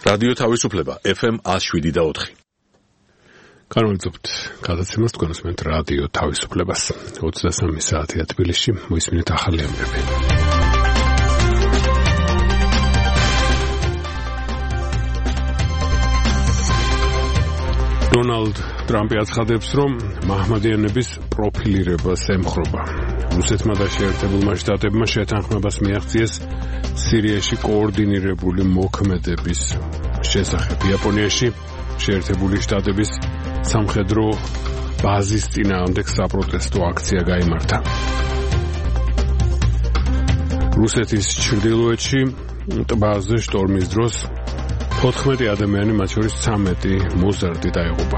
რადიო თავისუფლება FM 107.4. განვაცხადოთ გადაცემას თქვენ უსმენთ რადიო თავისუფლებას. 23 საათია თბილისში, მოისმინეთ ახალი ამბები. დონალდ ტრამპი აცხადებს, რომ მაჰმადიანების პროფილირებას ემხრობა. რუსეთმა და შეერთებულმა შტატებმა შეთანხმებას მიაღწიეს სირიაში კოორდინირებული მოქმედების შესახებ. იაპონიაში შეერთებული შტატების სამხედრო ბაზის წინააღმდეგ საპროტესტო აქცია გაიმართა. რუსეთის ჩრდილოეთში ტბაზე შტორმის დროს 14 ადამიანი, მათ შორის 13 მოზარდი დაიღუპა.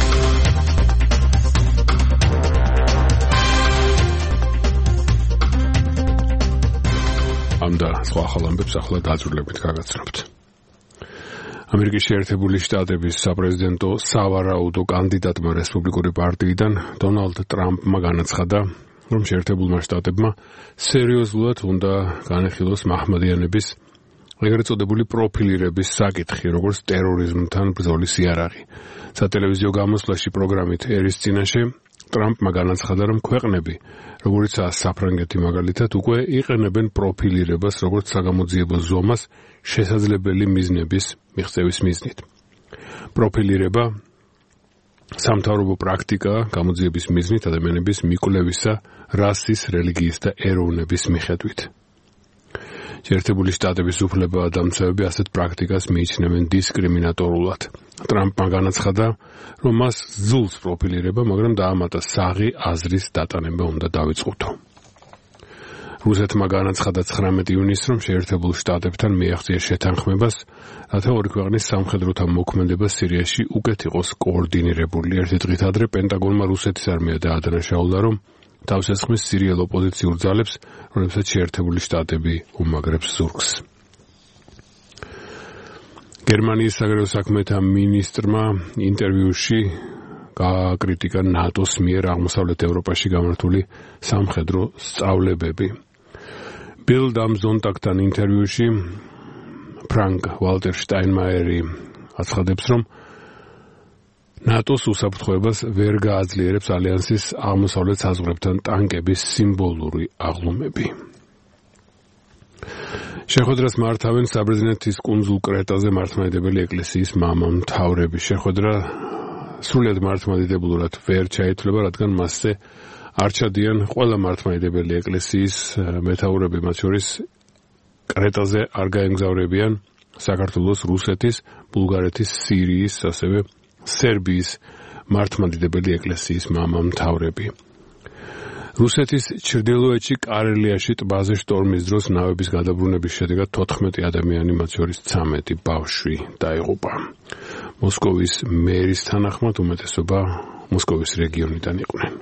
ამ და სხვა ახალ ამბებს ახლა დაძრულებით გაგაცნობთ. ამერიკის შეერთებული შტატების საპრეზიდენტო სავარაუდო კანდიდატმა რესპუბლიკური პარტიიდან დონალდ ტრამპმა განაცხადა, რომ შეერთებულმა შტატებმა სერიოზულად უნდა განეხილოს მაჰმადიანების ეგრეთ წოდებული პროფილირების საკითხი, როგორც ტერორიზმთან ბრძოლის იარაღი. სატელევიზიო გამოსვლაში პროგრამით ერის წინაშე ტრამპმა განაცხადა, რომ ქვეყნები, როგორიცაა საფრანგეთი მაგალითად, უკვე იყენებენ პროფილირებას როგორც საგამოძიებო ზომას შესაძლებელი მიზნების მიღწევის მიზნით. პროფილირება სამთავრობო პრაქტიკაა გამოძიების მიზნით ადამიანების მიკვლევისა რასის, რელიგიის და ეროვნების მიხედვით. შეერთებული შტატების უფლებადამცავები ასეთ პრაქტიკას მიიჩნევენ დისკრიმინატორულად. ტრამპმა განაცხადა, რომ მას ზულს პროფილირება, მაგრამ დაამატა საღი აზრის დატანება უნდა დავიწყოთ. რუსეთმა განაცხადა 19 ივნისს, რომ შეერთებულ შტატებთან მიაღწია შეთანხმებას, რათა ორი ქვეყნის სამხედროთა მოქმედება სირიაში უკეთ იყოს კოორდინირებული. ერთი დღით ადრე პენტაგონმა რუსეთის არმია დაადანაშაულა, რომ თავს ესხმის სირიელ ოპოზიციურ ძალებს, რომლებსაც შეერთებული შტატები უმაგრებს ზურგს. გერმანიის საგარეო საქმეთა მინისტრმა ინტერვიუში გააკრიტიკა ნატოს მიერ აღმოსავლეთ ევროპაში გამართული სამხედრო სწავლებები. ბილდ ამ ზონტაგთან ინტერვიუში ფრანკ ვალტერ შტაინმაიერი აცხადებს, რომ ნატოს უსაფრთხოებას ვერ გააძლიერებს ალიანსის აღმოსავლეთ საზღვრებთან ტანკების სიმბოლური აღლუმები. შეხვედრას მართავენ საბერძნეთის კუნძულ კრეტაზე მართლმადიდებელი ეკლესიის მამამთავრები. შეხვედრა სრულად მართლმადიდებლურად ვერ ჩაითვლება, რადგან მასზე არ ჩადიან ყველა მართლმადიდებელი ეკლესიის მეთაურები, მათ შორის კრეტაზე არ გაემგზავრებიან საქართველოს, რუსეთის, ბულგარეთის, სირიის, ასევე სერბიის მართლმადიდებელი ეკლესიის მამამთავრები. რუსეთის ჩრდილოეთში კარელიაში ტბაზე შტორმის დროს ნავების გადაბრუნების შედეგად 14 ადამიანი, მათ შორის 13 ბავშვი დაიღუპა. მოსკოვის მერის თანახმად უმეტესობა მოსკოვის რეგიონიდან იყვნენ.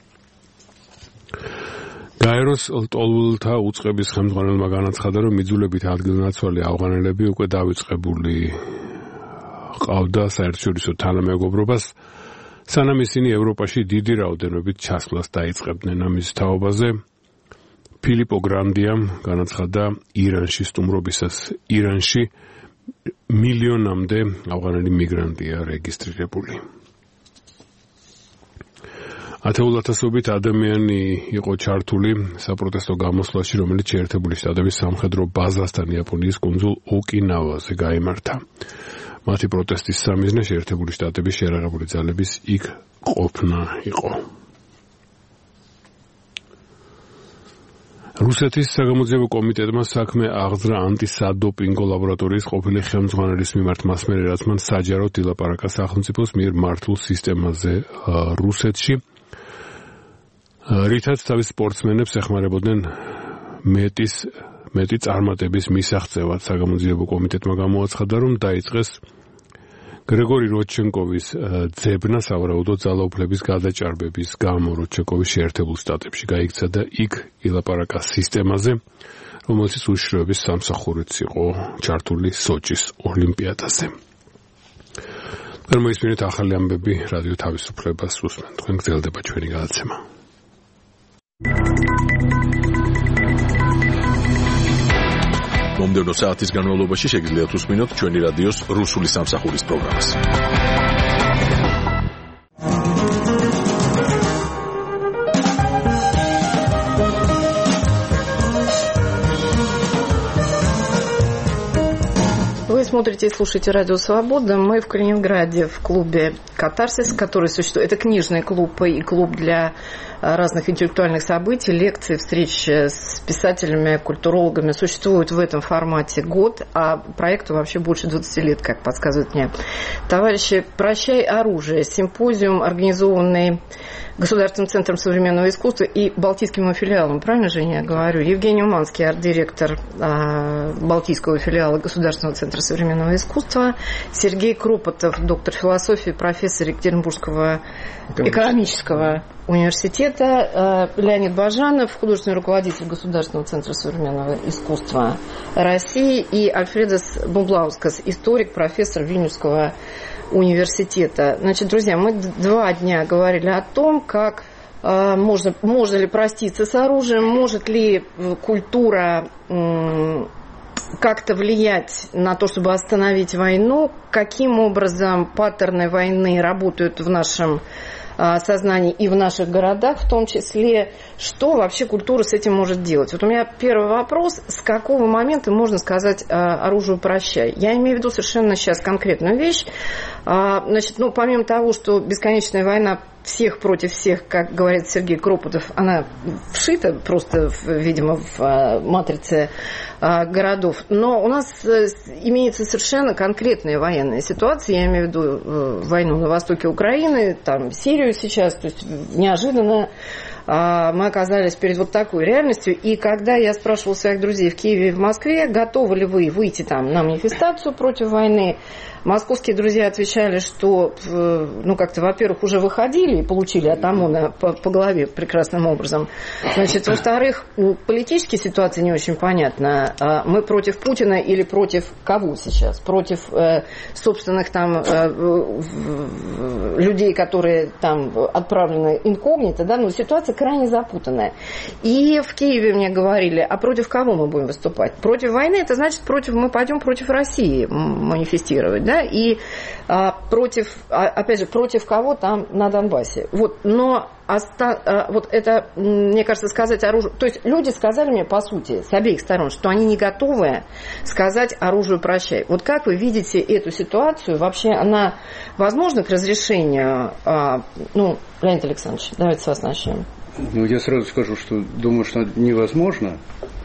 გაეროს ლტოლვილთა უწყების ხელმძღვანელმა განაცხადა, რომ იძულებით ადგილნაცვალი ავღანელები უკვე დავიწყებული ყავდა საერთაშორისო თანამეგობრობას, სანამ ისინი ევროპაში დიდი რაოდენობით ჩასვლას დაიწყებდნენ. ამის თაობაზე ფილიპო გრანდიამ განაცხადა ირანში სტუმრობისას. ირანში მილიონამდე ავღანელი მიგრანტია რეგისტრირებული. ათეულათასობით ადამიანი იყო ჩართული საპროტესტო გამოსვლაში, რომელიც შეერთებული შტატების სამხედრო ბაზასთან იაპონიის კუნძულ ოკინავაზე გაიმართა. მათი პროტესტის სამიზნე შეერთებული შტატების შეერაღებული ძალების იქ ყოფნა იყო. რუსეთის საგამოძიებო კომიტეტმა საქმე აღძრა ანტისადოპინგო ლაბორატორიის ყოფილი ხელმძღვანელის მიმართ მასმერე, რაც მან საჯაროდ ილაპარაკა სახელმწიფოს მიერ მართულ სისტემაზე რუსეთში, რითაც თავის სპორტსმენებს ეხმარებოდნენ მეტი წარმატების მისაღწევად. საგამოძიებო კომიტეტმა გამოაცხადა, რომ დაიწყეს გრეგორი როდჩენკოვის ძებნა სავარაუდო ძალაუფლების გადაჭარბების გამო. როდჩენკოვი შეერთებულ შტატებში გაიქცა და იქ ილაპარაკა სისტემაზე, რომელშიც უშიშროების სამსახურიც იყო ჩართული სოჭის ოლიმპიადაზე. მოისმინეთ ახალი ამბები რადიო თავისუფლებას უსმენთ. თქვენ გრძელდება ჩვენი გადაცემა. მომდევნო საათის განმავლობაში შეგიძლიათ უსმინოთ ჩვენი რადიოს რუსული სამსახურის პროგრამას. Вы смотрите и слушаете «Радио Свобода». Мы в Калининграде в клубе «Катарсис», который существует. Это книжный клуб и клуб для разных интеллектуальных событий, лекций, встреч с писателями, культурологами. Существует в этом формате год, а проекту вообще больше 20 лет, как подсказывают мне товарищи. «Прощай оружие» – симпозиум, организованный Государственным центром современного искусства и Балтийским его филиалом. Правильно же я говорю? Евгений Уманский, арт-директор Балтийского филиала Государственного центра современного искусства. Сергей Кропотов, доктор философии, профессор Екатеринбургского экономического университета. Леонид Бажанов, художественный руководитель Государственного центра современного искусства России. И Альфредас Бумблаускас, историк, профессор Вильнюсского университета. Значит, друзья, мы 2 дня говорили о том, как можно ли проститься с оружием, может ли культура как-то влиять на то, чтобы остановить войну, каким образом паттерны войны работают в нашем сознании и в наших городах, в том числе, что вообще культура с этим может делать. Вот у меня первый вопрос: с какого момента можно сказать оружию прощай? Я имею в виду совершенно сейчас конкретную вещь. Значит, помимо того, что бесконечная война всех против всех, как говорит Сергей Кропотов, она вшита просто, видимо, в матрице городов. Но у нас имеется совершенно конкретная военная ситуация. Я имею в виду войну на востоке Украины, там Сирию сейчас. То есть неожиданно мы оказались перед вот такой реальностью. И когда я спрашивала своих друзей в Киеве и в Москве, готовы ли вы выйти там на манифестацию против войны, московские друзья отвечали, что, как-то, во-первых, уже выходили и получили от ОМОНа по голове прекрасным образом. Значит, во-вторых, политические ситуации не очень понятно. Мы против Путина или против кого сейчас? Против собственных там людей, которые там отправлены инкогнито, да? Но ситуация крайне запутанная. И в Киеве мне говорили, а против кого мы будем выступать? Против войны, это значит, мы пойдем против России манифестировать, да? И опять же, против кого там на Донбассе. Вот, но вот это, мне кажется, сказать оружию... То есть люди сказали мне, по сути, с обеих сторон, что они не готовы сказать оружию прощай. Вот как вы видите эту ситуацию? Вообще она возможна к разрешению? Леонид Александрович, давайте с вас начнем. Я сразу скажу, что думаю, что невозможно.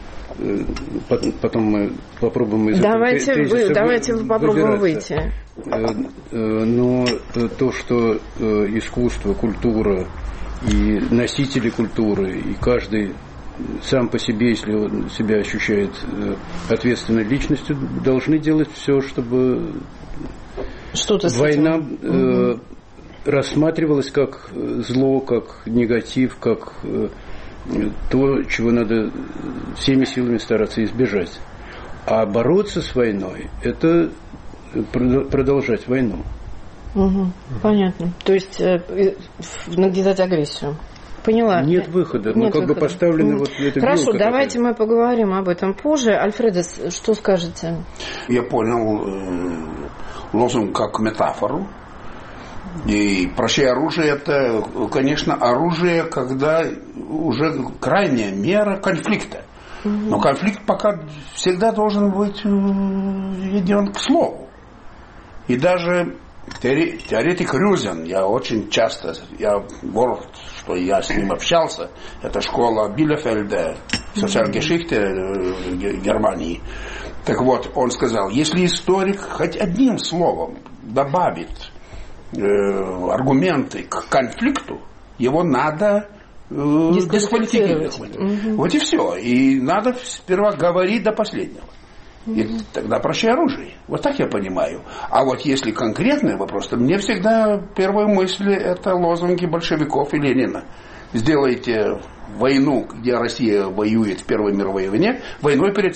Потом мы попробуем из Давайте попробуем выйти. Но то, что искусство, культура и носители культуры, и каждый сам по себе, если он себя ощущает ответственной личностью, должны делать все, чтобы война рассматривалась как зло, как негатив, как то, чего надо всеми силами стараться избежать. А бороться с войной – это продолжать войну. Понятно. То есть навязать агрессию. Поняла. Нет выхода. Бы поставлена вот эта Хорошо, вилка. Давайте мы поговорим об этом позже. Альфредас, что скажете? Я понял лозунг как метафору. И прощай оружие – это, конечно, оружие, когда уже крайняя мера конфликта. Но конфликт пока всегда должен быть иден к слову. И даже теоретик Рюзен, я город, что я с ним общался, это школа Билефельда, Социальгешихте Германии. Так вот, он сказал, если историк хоть одним словом добавит аргументы к конфликту, его надо дисквалифицировать. Вот и все. И надо сперва говорить до последнего. И тогда прощай оружие. Вот так я понимаю. А вот если конкретный вопрос, то мне всегда первая мысль — это лозунги большевиков и Ленина. Сделайте войну, где Россия воюет в Первой мировой войне, войной перед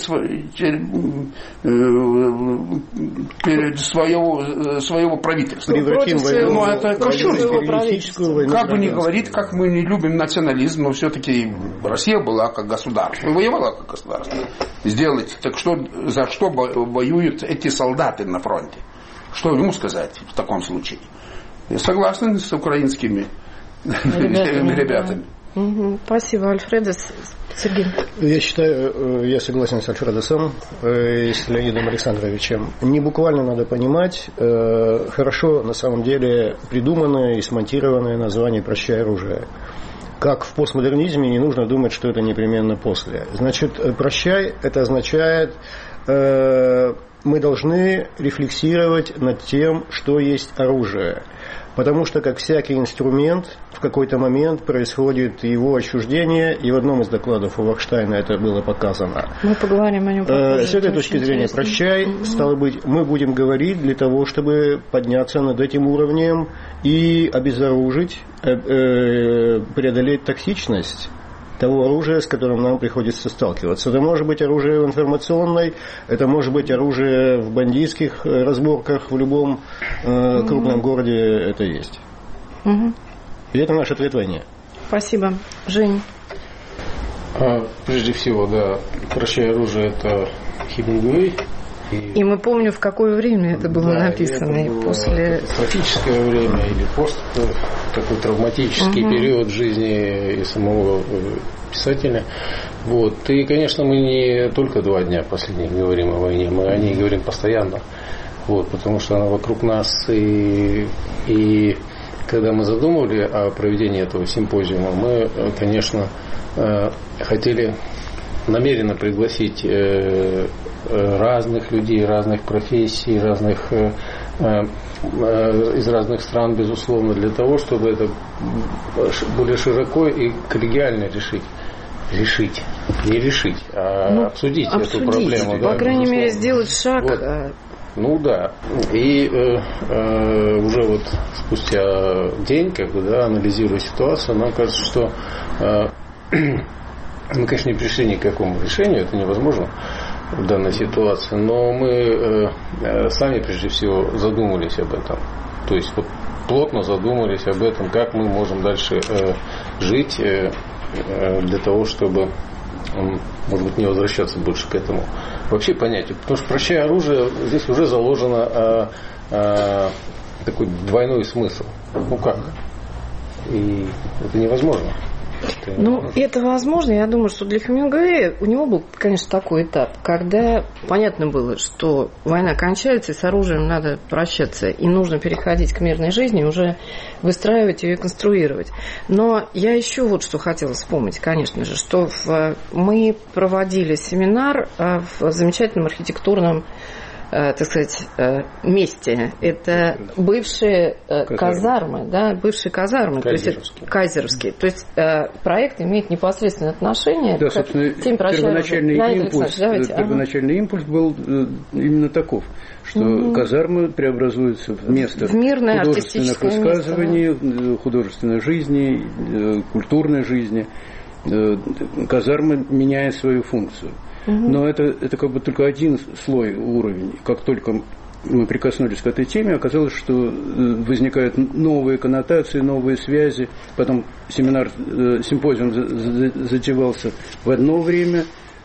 своего правительства. Превратим войну, ну, это кощунство. Как бы ни говорить, как мы не любим национализм, но все-таки Россия была как государство, воевала как государство. Сделать, так что, за что воюют эти солдаты на фронте? Что ему сказать в таком случае? Я согласен с украинскими ребятами. Угу. Спасибо, Альфредо. Сергей. Я считаю, я согласен с Альфредосом и с Леонидом Александровичем. Не буквально надо понимать, хорошо на самом деле придуманное и смонтированное название «Прощай оружие». Как в постмодернизме не нужно думать, что это непременно после. Значит, «прощай» это означает, мы должны рефлексировать над тем, что есть оружие. Потому что, как всякий инструмент, в какой-то момент происходит его отчуждение, и в одном из докладов у Вахштайна это было показано. Мы поговорим о нем попозже. С этой точки зрения «прощай», стало быть, мы будем говорить для того, чтобы подняться над этим уровнем и обезоружить, преодолеть токсичность того оружия, с которым нам приходится сталкиваться. Это может быть оружие в информационной, это может быть оружие в бандитских разборках, в любом крупном городе это есть. И это наш ответ войне. Спасибо. Жень. Прежде всего, да, «Прощай оружие» — это Хемингуэй. И мы помним, в какое время это было написано. Это было после катастрофическое время или такой травматический период в жизни и самого писателя. Вот. И, конечно, мы не только 2 дня последних говорим о войне, мы о ней говорим постоянно. Вот, потому что она вокруг нас. И когда мы задумывали о проведении этого симпозиума, мы, конечно, хотели намеренно пригласить разных людей, разных профессий, из разных стран, безусловно, для того, чтобы это более широко и коллегиально решить, не решить, а обсудить эту проблему. По крайней мере, сделать шаг. Вот. Ну да. И уже вот спустя день, анализируя ситуацию, нам кажется, что мы, конечно, не пришли ни к какому решению, это невозможно в данной ситуации, но мы сами, прежде всего, задумались об этом. То есть вот плотно задумались об этом, как мы можем дальше жить для того, чтобы, может быть, не возвращаться больше к этому вообще понятию. Потому что «Прощай оружие» здесь уже заложено такой двойной смысл. Ну как? И это невозможно. Это возможно. Я думаю, что для Хемингуэя у него был, конечно, такой этап, когда понятно было, что война кончается, и с оружием надо прощаться, и нужно переходить к мирной жизни, уже выстраивать ее и конструировать. Но я еще вот что хотела вспомнить, конечно же, что мы проводили семинар в замечательном архитектурном, так сказать, месте. Это бывшие казармы, бывшие казармы, кайзеровские. То есть проект имеет непосредственное отношение к тем первоначальный импульс был именно таков, что казармы преобразуются в место художественных высказываний, художественной жизни, культурной жизни. Казарма меняет свою функцию. Но это как бы только один слой, уровень. Как только мы прикоснулись к этой теме, оказалось, что возникают новые коннотации, новые связи. Потом симпозиум затевался в одно время.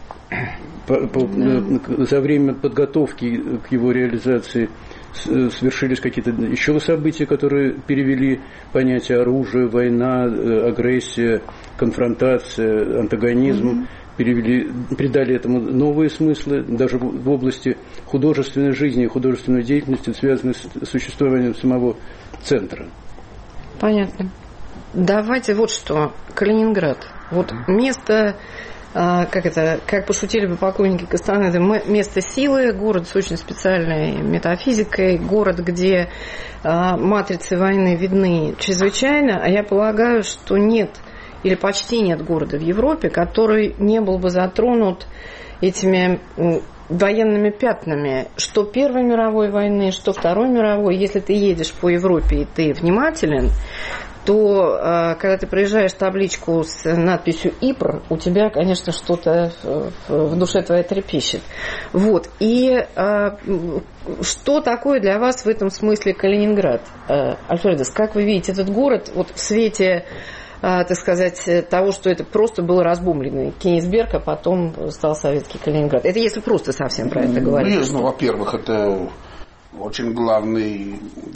За время подготовки к его реализации свершились какие-то еще события, которые перевели понятие оружия, война, агрессия, конфронтация, антагонизм. Придали этому новые смыслы, даже в области художественной жизни и художественной деятельности, связанной с существованием самого центра. Понятно. Давайте вот что. Калининград. Вот место, как пошутили бы покойники Кастанеды, место силы, город с очень специальной метафизикой, город, где матрицы войны видны чрезвычайно, а я полагаю, что нет или почти нет города в Европе, который не был бы затронут этими военными пятнами, что Первой мировой войны, что Второй мировой. Если ты едешь по Европе и ты внимателен, то когда ты проезжаешь табличку с надписью «ИПР», у тебя, конечно, что-то в душе твоей трепещет. Вот. И что такое для вас в этом смысле Калининград? Альфредос, как вы видите этот город вот в свете, так сказать, того, что это просто был разбомбленный Кенигсберг, а потом стал советский Калининград? Это если просто совсем правильно говорить. Ну, во-первых, это очень главный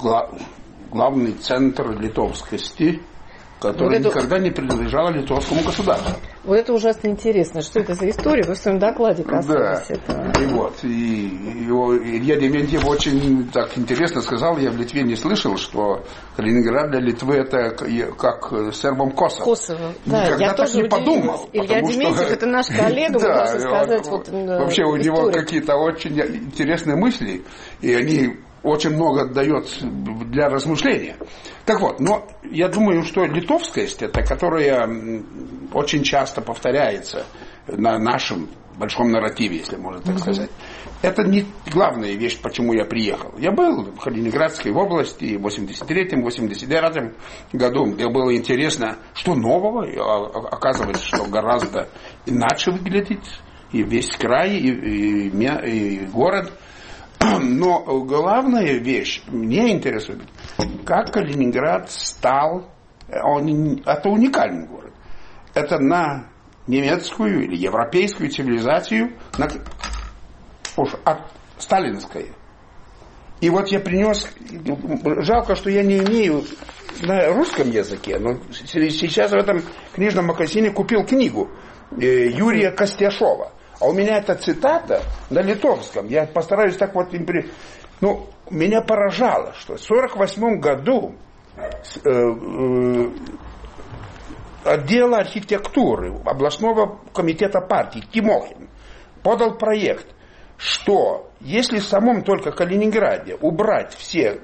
центр литовскости, который вот никогда не принадлежал литовскому государству. Вот это ужасно интересно. Что это за история? Вы в своем докладе касались этого. И Илья Дементьев очень так интересно сказал, я в Литве не слышал, что Калининград для Литвы это как сербам Косово. Косово, да. Никогда я так тоже не подумал. Илья Дементьев это наш коллега, да, можно сказать. Вообще у него какие-то очень интересные мысли, и они очень много дает для размышления. Так вот, но я думаю, что литовскость, это которая очень часто повторяется на нашем большом нарративе, если можно так сказать, это не главная вещь, почему я приехал. Я был в Калининградской области в 83-89 году, где было интересно, что нового, и оказывается, что гораздо иначе выглядит и весь край, и город. Но главная вещь меня интересует, как Калининград стал, это уникальный город. Это на немецкую или европейскую цивилизацию, от сталинской. И вот я принес, жалко, что я не имею на русском языке, но сейчас в этом книжном магазине купил книгу Юрия Костяшова. А у меня эта цитата на литовском. Я постараюсь так вот... Ну, меня поражало, что в 1948 году отдел архитектуры областного комитета партии Тимохин подал проект, что если в самом только Калининграде убрать все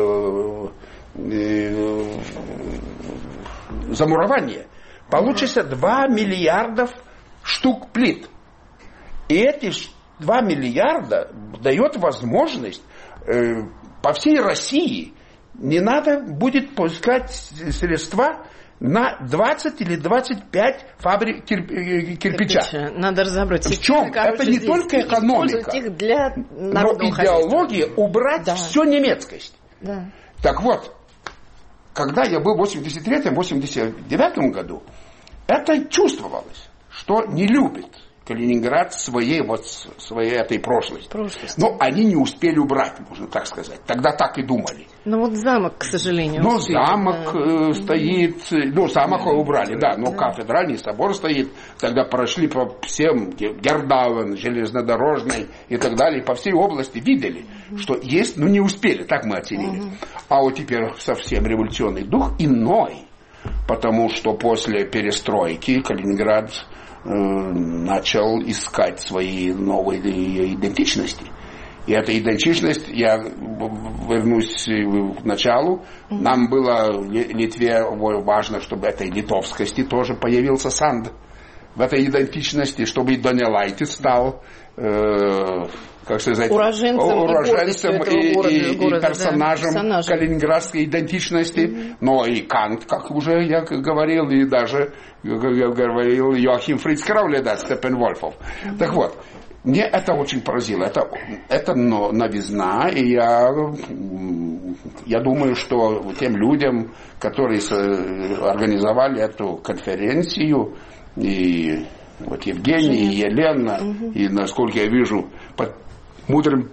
замурования, получится 2 миллиарда штук плит. И эти 2 миллиарда дает возможность по всей России не надо будет пускать средства на 20 или 25 фабрик кирпича. Надо разобраться. В чем? Это не только экономика, их для но идеология убрать всю немецкость. Да. Так вот, когда я был в 83-89 году, это чувствовалось, что не любит Калининград своей этой прошлости. Но они не успели убрать, можно так сказать. Тогда так и думали. Ну вот замок, к сожалению, успели. Замок стоит, замок убрали, да, но кафедральный собор стоит. Тогда прошли по всем, Гердаuen, железнодорожный и так далее, по всей области видели, что есть, но не успели, так мы оценили. А вот теперь совсем революционный дух иной, потому что после перестройки Калининград начал искать свои новые идентичности. И эта идентичность, я вернусь к началу, нам было в Литве важно, чтобы этой литовскости тоже появился санд. В этой идентичности, чтобы и Донелайтис стал, как сказать, уроженцем и персонажем калининградской идентичности. Но и Кант, как уже я говорил, и даже говорил Йоахим Фриц Крауле, Степенвольфов. Так вот, мне это очень поразило. Это новизна, и я думаю, что тем людям, которые организовали эту конференцию, и вот Евгений, и Елена, и, насколько я вижу, под мудрым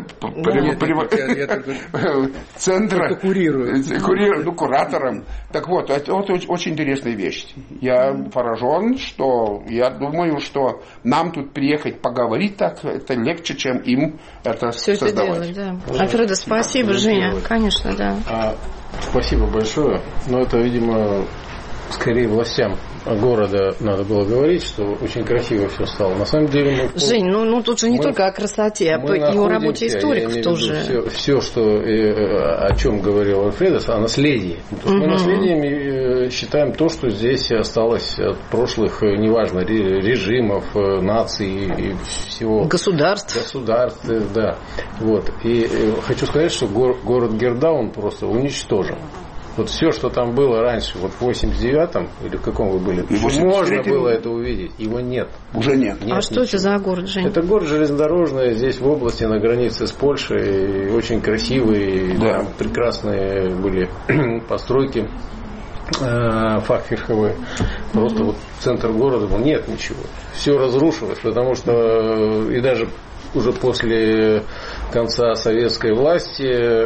центра, куратором. Так вот, это очень интересная вещь. Я поражен, что я думаю, что нам тут приехать поговорить так, это легче, чем им это все создавать. Это делать, да. Альфредо, спасибо, Женя. Конечно, да. Спасибо большое. Но это, видимо, скорее властям города надо было говорить, что очень красиво все стало. На самом деле Жень, ну тут же не только о красоте, а и о работе историков тоже. Все, что, о чем говорил Альфредос, о наследии. Мы наследием считаем то, что здесь осталось от прошлых, неважно, режимов, наций и всего. Государств, да. Вот. И хочу сказать, что город Гердаuen просто уничтожен. Вот все, что там было раньше, вот в 89-м, или в каком вы были, можно было это увидеть, его нет. Уже нет. А что это за город, Жень? Это город железнодорожный, здесь в области, на границе с Польшей, очень красивый, Да. там прекрасные были постройки фахверковые. Просто вот центр города был, нет ничего. Все разрушилось, потому что и даже уже после конца советской власти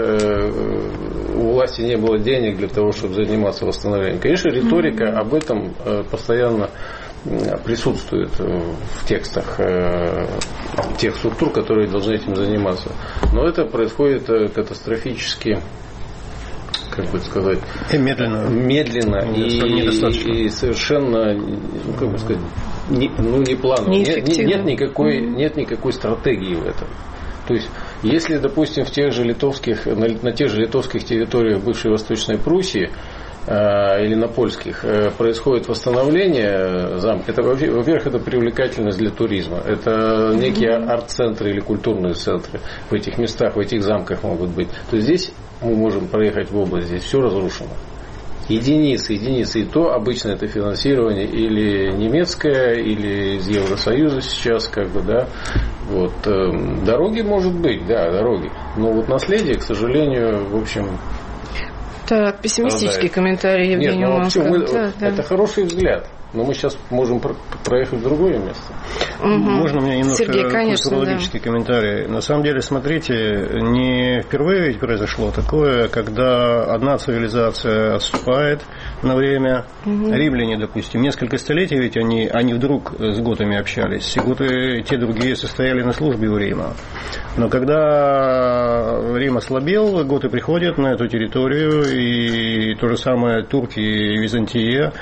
у власти не было денег для того, чтобы заниматься восстановлением. Конечно, риторика об этом постоянно присутствует в текстах тех структур, которые должны этим заниматься. Но это происходит катастрофически, как бы сказать, медленно и совершенно, ну, как бы сказать, не планово. Нет никакой стратегии в этом. То есть, если, допустим, на тех же литовских территориях бывшей Восточной Пруссии или на польских происходит восстановление замка, это, во-первых, это привлекательность для туризма. Это некие арт-центры или культурные центры в этих местах, в этих замках могут быть. То есть здесь мы можем проехать в область, здесь все разрушено. Единицы. И то обычно это финансирование или немецкое, или из Евросоюза сейчас, как бы, да. Вот. Дороги, может быть, да, дороги. Но вот наследие, к сожалению, в общем. Так, пессимистический комментарий Евгения Уманского. Это хороший взгляд. Но мы сейчас можем проехать в другое место. Можно мне немножко культурологический комментарий? На самом деле, смотрите, не впервые ведь произошло такое, когда одна цивилизация отступает на время. Римляне, допустим, несколько столетий ведь они вдруг с готами общались. И готы, те другие, состояли на службе у Рима. Но когда Рим ослабел, готы приходят на эту территорию, и то же самое турки и Византия,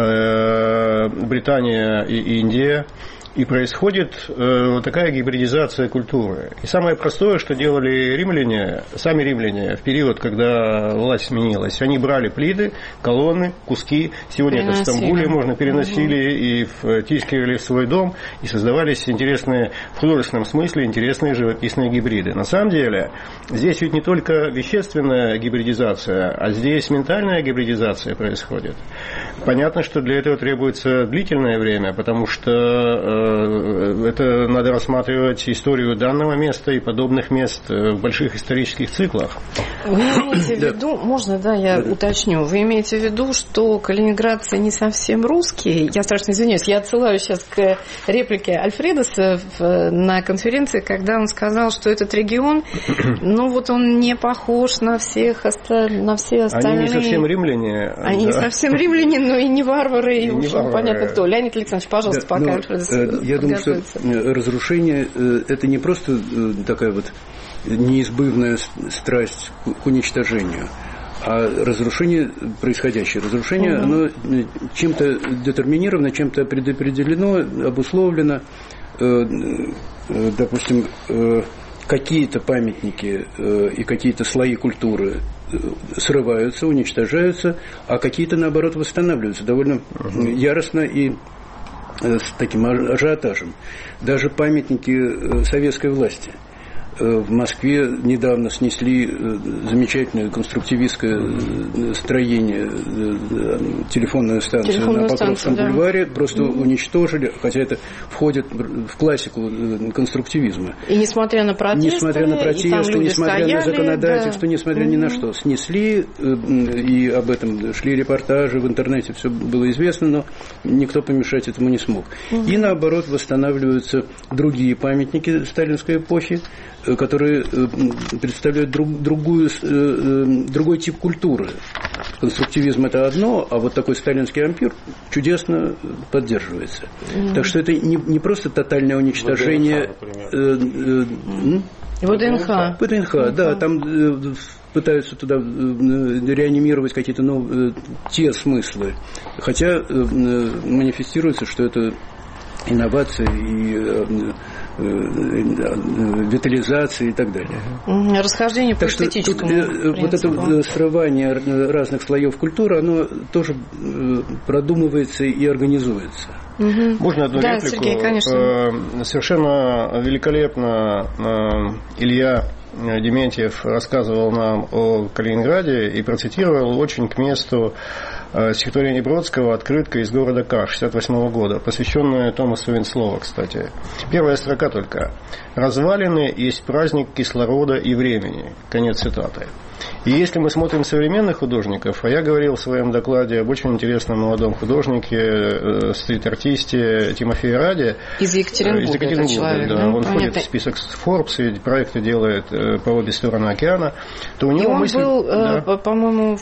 Британия и Индия, и происходит вот такая гибридизация культуры. И самое простое, что делали сами римляне в период, когда власть сменилась, они брали плиты, колонны, куски, сегодня это в Стамбуле можно переносили и втискивали в свой дом, и создавались интересные, в художественном смысле, интересные живописные гибриды. На самом деле, здесь ведь не только вещественная гибридизация, а здесь ментальная гибридизация происходит. Понятно, что для этого требуется длительное время, потому что это надо рассматривать историю данного места и подобных мест в больших исторических циклах. Вы имеете в виду, можно, да, я уточню, вы имеете в виду, что калининградцы не совсем русские? Я страшно извиняюсь, я отсылаю сейчас к реплике Альфредеса на конференции, когда он сказал, что этот регион, ну вот он не похож на все остальные. Они не совсем римляне. Они не совсем римляне, но и не варвары, и, в общем, понятно кто. Леонид Александрович, пожалуйста, пока Альфредес. Я думаю, что разрушение – это не просто такая вот неизбывная страсть к уничтожению, а разрушение, происходящее разрушение, оно чем-то детерминировано, чем-то предопределено, обусловлено. Допустим, какие-то памятники и какие-то слои культуры срываются, уничтожаются, а какие-то, наоборот, восстанавливаются довольно яростно и с таким ажиотажем. Даже памятники советской власти. В Москве недавно снесли замечательное конструктивистское строение, телефонную станцию на Покровском бульваре, просто уничтожили, хотя это входит в классику конструктивизма. И несмотря на протесты, несмотря на законодательство, несмотря ни на что, снесли, и об этом шли репортажи, в интернете все было известно, но никто помешать этому не смог. И наоборот восстанавливаются другие памятники сталинской эпохи, которые представляют другой тип культуры. Конструктивизм – это одно, а вот такой сталинский ампир чудесно поддерживается. Так что это не просто тотальное уничтожение. ВДНХ, да, там пытаются туда реанимировать какие-то те смыслы. Хотя манифестируется, что это инновации и витализации и так далее. Расхождение по эстетическому. Вот это срывание разных слоев культуры, оно тоже продумывается и организуется. Можно одну реплику? Сергей, конечно. Совершенно великолепно Илья Дементьев рассказывал нам о Калининграде и процитировал очень к месту стихотворение Бродского «Открытка из города К» 1968 года, посвященная Томасу Винслоу, кстати. Первая строка только. «Развалины есть праздник кислорода и времени». Конец цитаты. И если мы смотрим современных художников, а я говорил в своем докладе об очень интересном молодом художнике, стрит-артисте Тимофее Раде. Из Екатеринбурга человек, да. Он входит в список Forbes и проекты делает по обе стороны океана. То у него был, по-моему,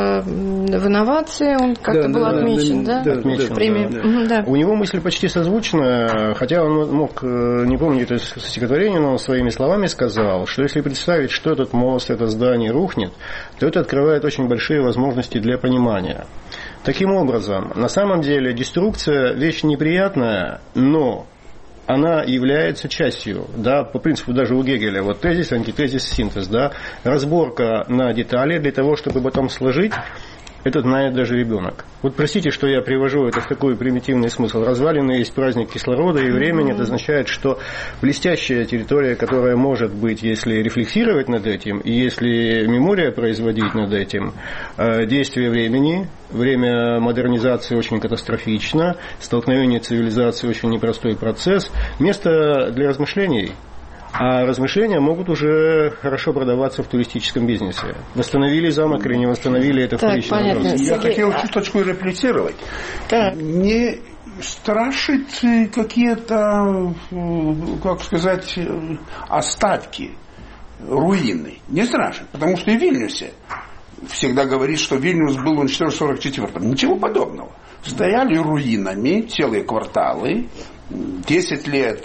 в инновации, он как-то был отмечен, да? Отмечен, премии. Да. У него мысль почти созвучна, хотя он мог, не помню это стихотворение, но он своими словами сказал, что если представить, что этот мост, это здание рухнет, то это открывает очень большие возможности для понимания. Таким образом, на самом деле деструкция вещь неприятная, но она является частью, да, по принципу даже у Гегеля, вот тезис, антитезис, синтез, да, разборка на детали для того, чтобы потом сложить. Это знает даже ребенок. Вот простите, что я привожу это в такой примитивный смысл. Развалины есть праздник кислорода и времени. Это означает, что блестящая территория, которая может быть, если рефлексировать над этим, и если мемория производить над этим, действие времени, время модернизации очень катастрофично, столкновение цивилизации очень непростой процесс, место для размышлений. А размышления могут уже хорошо продаваться в туристическом бизнесе. Восстановили замок или не восстановили, это вторичный вопрос. Я хотел чуточку реплицировать. Так. Не страшит какие-то, как сказать, остатки, руины. Не страшит. Потому что и в Вильнюсе всегда говорит, что Вильнюс был уничтожен в 1944-м. Ничего подобного. Стояли руинами целые кварталы, 10 лет.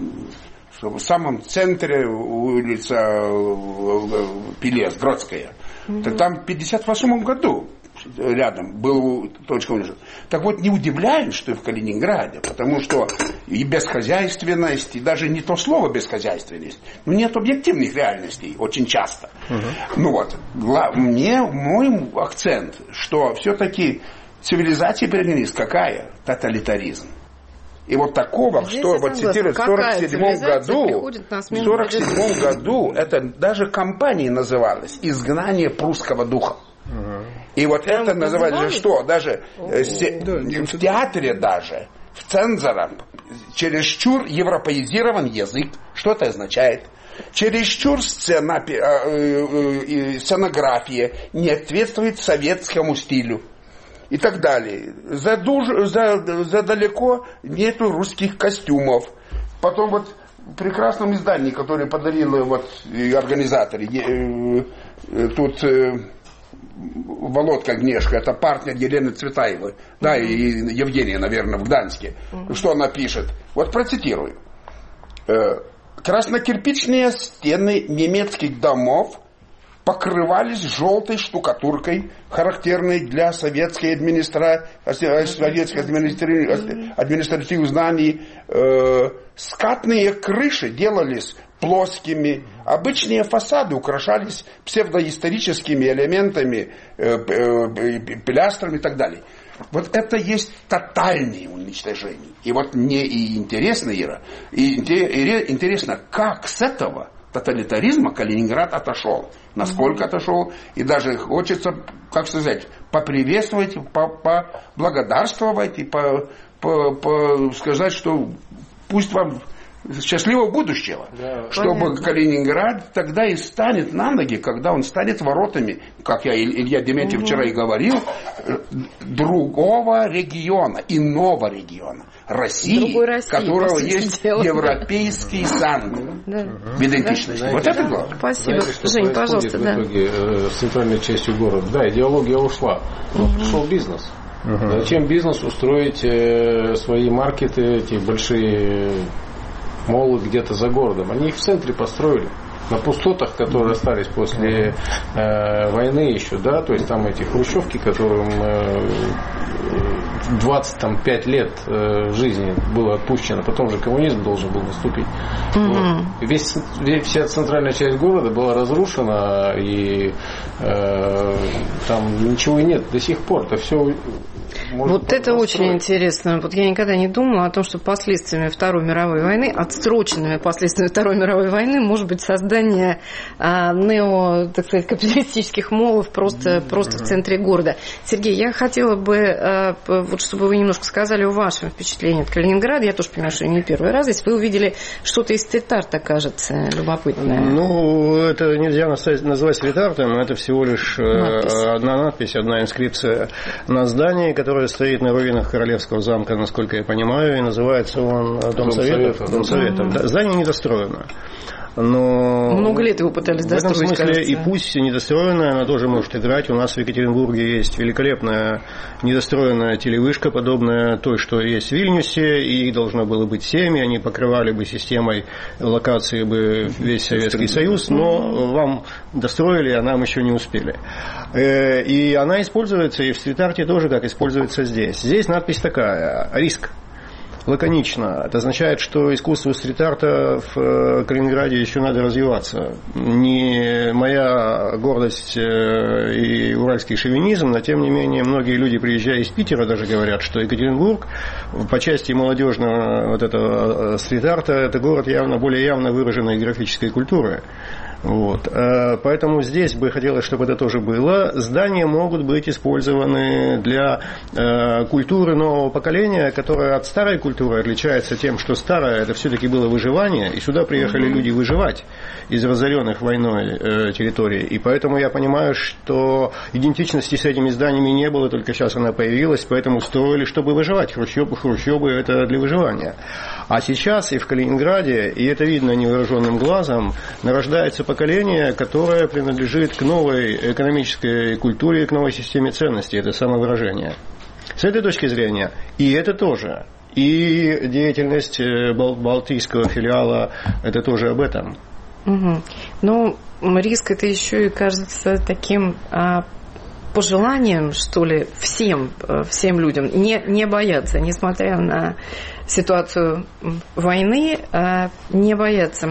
В самом центре улица Пелес, Гродская. Так там в 1958 году рядом была точка уничтожения. Так вот, не удивляем, что и в Калининграде, потому что и бесхозяйственность, и даже не то слово бесхозяйственность, но нет объективных реальностей очень часто. Ну вот, мой акцент, что все-таки цивилизация переменилась. Какая? Тоталитаризм. И вот такого, здесь что вот цитируют в 1947 году, это даже компанией называлось «Изгнание прусского духа». И вот прямо это называли что? Даже в театре даже, в цензорах, чересчур европеизирован язык. Что это означает? Чересчур сценография не соответствует советскому стилю. И так далее. Задалеко нету русских костюмов. Потом вот в прекрасном издании, которое подарили вот организаторы, тут Володка Гнешко, это партнер Елены Цветаевой, да, и Евгения, наверное, в Гданьске. Что она пишет? Вот процитирую. Краснокирпичные стены немецких домов покрывались желтой штукатуркой, характерной для советской административных зданий. Скатные крыши делались плоскими, обычные фасады украшались псевдоисторическими элементами, пилястрами и так далее. Вот это есть тотальное уничтожение. И вот мне и интересно, Ира, и интересно, как с этого тоталитаризма Калининград отошел. Насколько отошел. И даже хочется, как сказать, поприветствовать, поблагодарствовать и сказать, что пусть вам счастливого будущего. Да, чтобы понятно. Калининград тогда и станет на ноги, когда он станет воротами, как Илья Дементьев вчера и говорил, другого региона, иного региона. России, которого есть европейский сан в идентичности. Вот это главное. Спасибо. Жень, пожалуйста. В итоге с центральной частью города. Да, идеология ушла. Но пришел бизнес. Зачем бизнесу строить свои маркеты, эти большие молы где-то за городом? Они их в центре построили. На пустотах, которые остались после войны еще, да, то есть там эти хрущевки, которым 25 лет жизни было отпущено, потом же коммунизм должен был наступить. Вот. Вся центральная часть города была разрушена, и там ничего и нет до сих пор. Это все Вот это очень интересно. Вот я никогда не думала о том, что последствиями Второй мировой войны, отсроченными последствиями Второй мировой войны, может быть создание так сказать, капиталистических молов просто в центре города. Сергей, я хотела бы, вот чтобы вы немножко сказали о вашем впечатлении от Калининграда. Я тоже понимаю, что не первый раз здесь. Вы увидели что-то из стрит-арта, кажется, любопытное. Ну, это нельзя назвать стрит-артом, это всего лишь одна надпись, одна инскрипция на здании, которое стоит на руинах Королевского замка, насколько я понимаю, и называется он Дом Советов. Да, здание недостроено. Но много лет его пытались достроить. В этом смысле, кажется. и пусть недостроенная, она тоже может играть. У нас в Екатеринбурге есть великолепная недостроенная телевышка, подобная той, что есть в Вильнюсе, и их должно было быть 7, и они покрывали бы системой локации бы весь Советский Союз, но вам достроили, а нам еще не успели. И она используется и в стрит-арте тоже, как используется здесь. Здесь надпись такая: «Риск». Лаконично. Это означает, что искусству стрит-арта в Калининграде еще надо развиваться. Не моя гордость и уральский шовинизм, но тем не менее многие люди, приезжая из Питера, даже говорят, что Екатеринбург по части молодежного вот этого стрит-арта это город более явно выраженной графической культуры. Вот. Поэтому здесь бы хотелось, чтобы это тоже было. Здания могут быть использованы для культуры нового поколения, которая от старой культуры отличается тем, что старая это все-таки было выживание, и сюда приехали люди выживать из разоренных войной территорий. И поэтому я понимаю, что идентичности с этими зданиями не было, только сейчас она появилась, поэтому строили, чтобы выживать. Хрущёбы это для выживания. А сейчас и в Калининграде, и это видно невооруженным глазом, нарождается поколение, которое принадлежит к новой экономической культуре, к новой системе ценностей. Это самовыражение. С этой точки зрения, и это тоже. И деятельность балтийского филиала, это тоже об этом. Угу. Но риск это еще и кажется таким пожеланием, что ли, всем людям не бояться, несмотря на ситуацию войны, не бояться.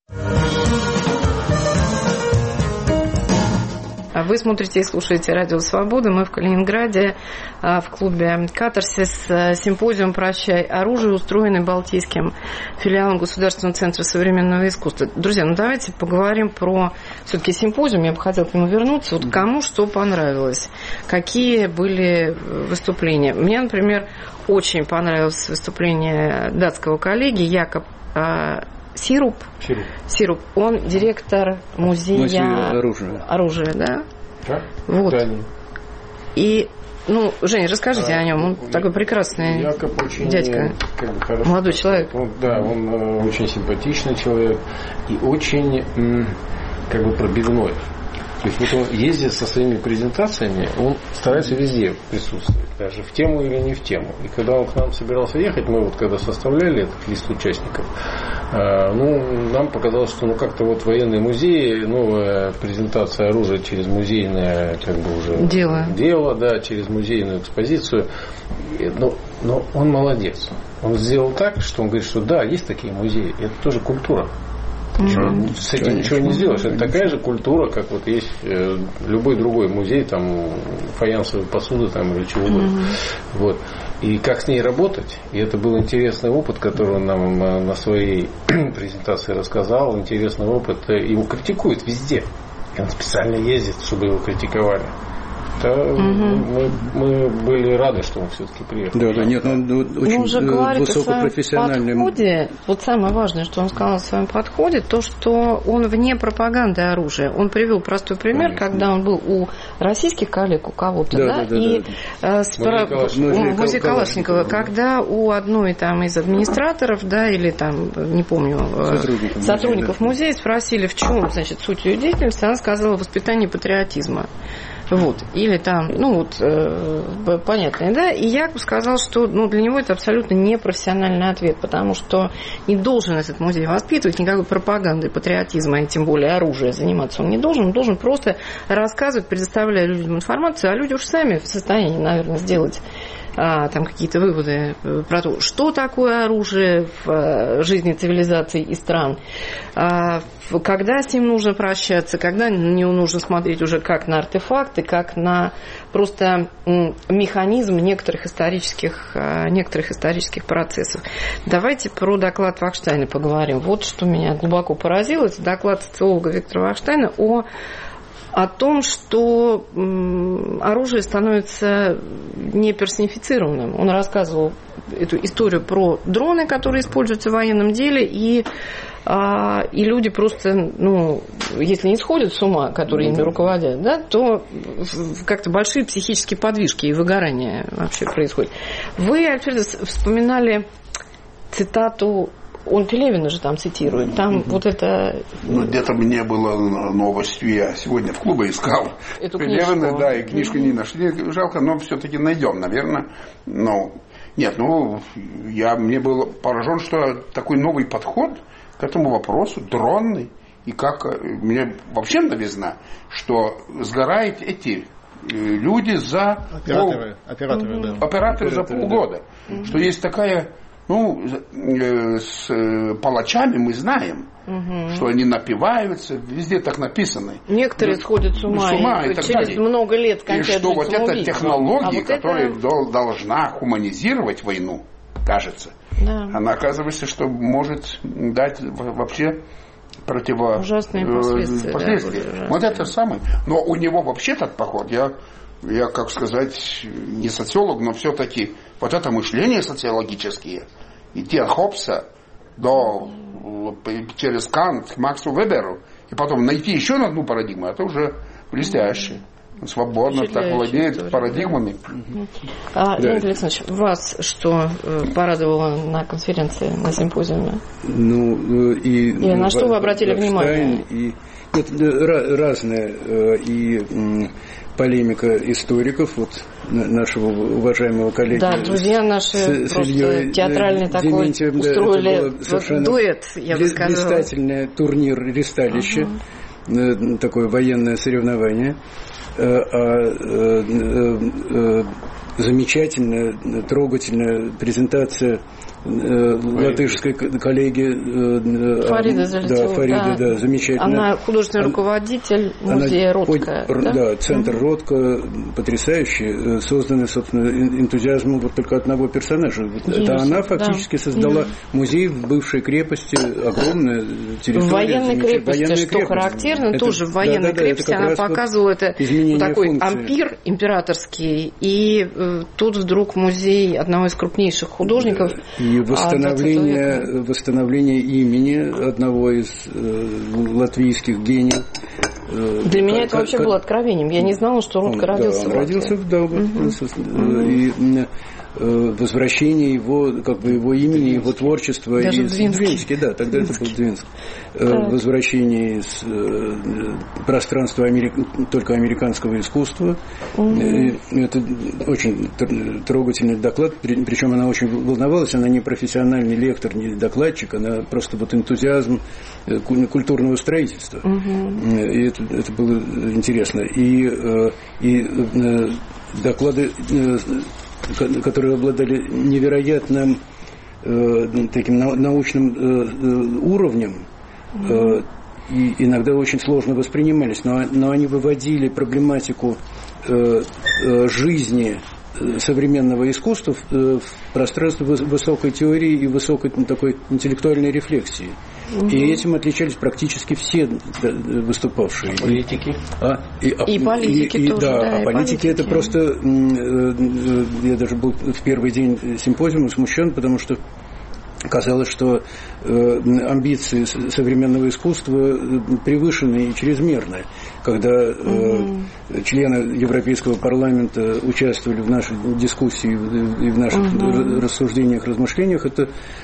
Вы смотрите и слушаете Радио Свобода. Мы в Калининграде в клубе «Катарсис». Симпозиум «Прощай оружие», устроенный Балтийским филиалом Государственного центра современного искусства. Друзья, давайте поговорим про все-таки симпозиум. Я бы хотела к нему вернуться. Вот кому что понравилось? Какие были выступления? Мне, например, очень понравилось выступление датского коллеги Якоб Сируп. Он директор музея оружия, да? Да? Вот. Да. И, Жень, расскажите о нем. Он такой прекрасный дядька. Молодой человек. Он очень симпатичный человек и очень пробивной. То есть вот он ездит со своими презентациями, он старается везде присутствовать, даже в тему или не в тему. И когда он к нам собирался ехать, мы когда составляли этот лист участников, нам показалось, что как-то военные музеи, новая презентация оружия через музейное уже дело, да, через музейную экспозицию. Но он молодец. Он сделал так, что он говорит, что да, есть такие музеи, это тоже культура. С этим ничего не сделаешь. Это такая же культура, как есть любой другой музей, фаянсовой посуды или чего угодно. Вот. И как с ней работать, и это был интересный опыт, который он нам на своей презентации рассказал, интересный опыт. Его критикуют везде. И он специально ездит, чтобы его критиковали. Мы были рады, что он все-таки приехал. Да, нет, он очень высокопрофессиональный. Подходе, самое важное, что он сказал о своем подходе, то, что он вне пропаганды оружия. Он привел простой пример, когда он был у российских коллег, у кого-то, музей Калашникова, когда у одной из администраторов, или не помню, сотрудников музея спросили, в чем, суть ее деятельности, она сказала воспитание патриотизма. Или понятно, да? И Яков сказал, что для него это абсолютно непрофессиональный ответ, потому что не должен этот музей воспитывать никакой пропагандой патриотизма, и тем более оружия заниматься он не должен. Он должен просто рассказывать, предоставляя людям информацию, а люди уж сами в состоянии, наверное, сделать там какие-то выводы про то, что такое оружие в жизни цивилизаций и стран, когда с ним нужно прощаться, когда на него нужно смотреть уже как на артефакты, как на просто механизм некоторых исторических процессов. Давайте про доклад Вахштайна поговорим. Вот что меня глубоко поразило. Это доклад социолога Виктора Вахштайна о том, что оружие становится не персонифицированным. Он рассказывал эту историю про дроны, которые используются в военном деле, и люди просто, если не сходят с ума, которые ими руководят, да, то как-то большие психические подвижки и выгорания вообще происходят. Вы, Альфредо, вспоминали цитату, он Пелевина же там цитирует, там вот это... где-то мне было новостью, я сегодня в клубе искал эту Пелевина, книжку. Да, и книжку не нашли, жалко, но все-таки найдем, наверное. Мне был поражен, что такой новый подход к этому вопросу, дронный, и как мне вообще новизна, что сгорают эти люди за операторы за полгода, да. Что есть такая, с палачами мы знаем, что они напиваются, везде так написано. Некоторые сходят с ума и через далее. Много лет кончают. И что вот эта технология, которая должна хуманизировать войну, кажется, да. Она оказывается, что может дать вообще ужасные последствия. Да, вот это самое. Но у него вообще этот подход, я, как сказать, не социолог, но все-таки вот это мышление социологическое, идти от Хоббса через Кант к Максу Веберу, и потом найти еще одну парадигму, это уже блестяще. Свободно так владеет тоже, парадигмами. Да. Леонид Александрович, вас что порадовало на конференции, на симпозиуме? И на что вы обратили внимание? Разное. И полемика историков, вот нашего уважаемого коллеги. Да, друзья наши просто театральный такой устроили дуэт, я бы сказала. Блистательный турнир «Ристалище», такое военное соревнование. Замечательная, трогательная презентация латышской коллеги Фарида Залетела. Фарида, да, замечательно. Она художественный руководитель музея Ротко. Да, центр Ротко потрясающий, созданный, собственно, энтузиазмом вот только одного персонажа. Это она фактически создала музей в бывшей крепости, огромная территория. В военной крепости, что характерно, тоже в военной крепости она показывала это такой ампир императорский, и тут вдруг музей одного из крупнейших художников. И восстановление имени одного из латвийских гениев. Для меня это вообще было откровением. Я не знала, что Ротко родился в Латвии. Родился в Даугавпилсе. И возвращение его, как бы его имени, его творчества даже из Двинска. Да, тогда это был Двинск. Возвращение из пространства только американского искусства. Это очень трогательный доклад, причем она очень волновалась, она не профессиональный лектор, не докладчик, она просто вот энтузиазм культурного строительства. И это было интересно. И доклады, которые обладали невероятным таким научным уровнем, и иногда очень сложно воспринимались, но они выводили проблематику жизни современного искусства в пространство высокой теории и высокой такой интеллектуальной рефлексии. И этим отличались практически все выступавшие. Политики. И политики тоже. Да, политики это просто... Я даже был в первый день симпозиума смущен, потому что казалось, что амбиции современного искусства превышены и чрезмерны. Когда члены Европейского парламента участвовали в нашей дискуссии и в наших рассуждениях, размышлениях, это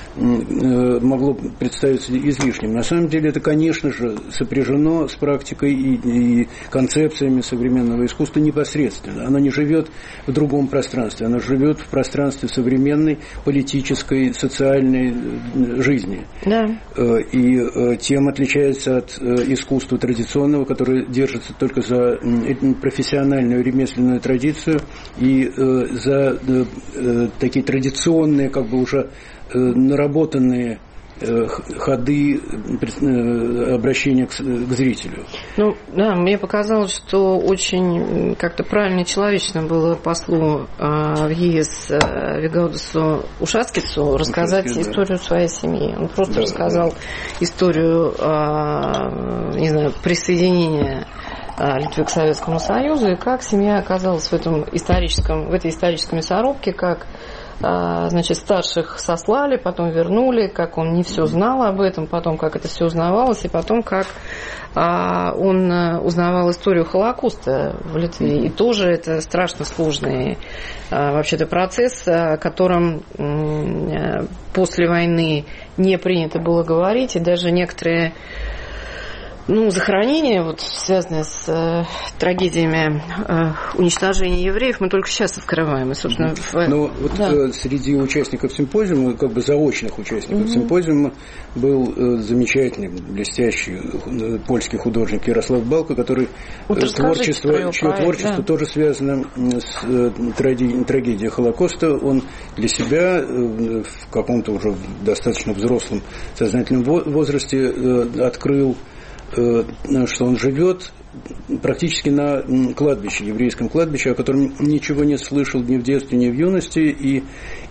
могло представиться излишним. На самом деле это, конечно же, сопряжено с практикой и концепциями современного искусства непосредственно. Оно не живет в другом пространстве, оно живет в пространстве современной политической, социальной жизни. Да. И тем отличается от искусства традиционного, которое держится только за профессиональную ремесленную традицию и за такие традиционные, как бы уже наработанные ходы обращения к зрителю. Ну, да, мне показалось, что очень как-то правильно и человечно было послу в ЕС Вигаудасу Ушаскицу рассказать историю своей семьи. Он просто рассказал историю, не знаю, присоединения Литвы к Советскому Союзу и как семья оказалась в этой исторической мясорубке, как значит, старших сослали, потом вернули, как он не все знал об этом, потом как это все узнавалось, и потом как он узнавал историю Холокоста в Литве. И тоже это страшно сложный вообще-то процесс, о котором после войны не принято было говорить, и даже некоторые захоронения, вот, связанные с трагедиями уничтожения евреев, мы только сейчас открываем. И, собственно, среди участников симпозиума, как бы заочных участников симпозиума, был замечательный, блестящий польский художник Ярослав Балка, который чье творчество тоже связано с трагедией Холокоста. Он для себя в каком-то уже достаточно взрослом сознательном возрасте открыл, что он живет практически на кладбище, еврейском кладбище, о котором ничего не слышал ни в детстве, ни в юности, и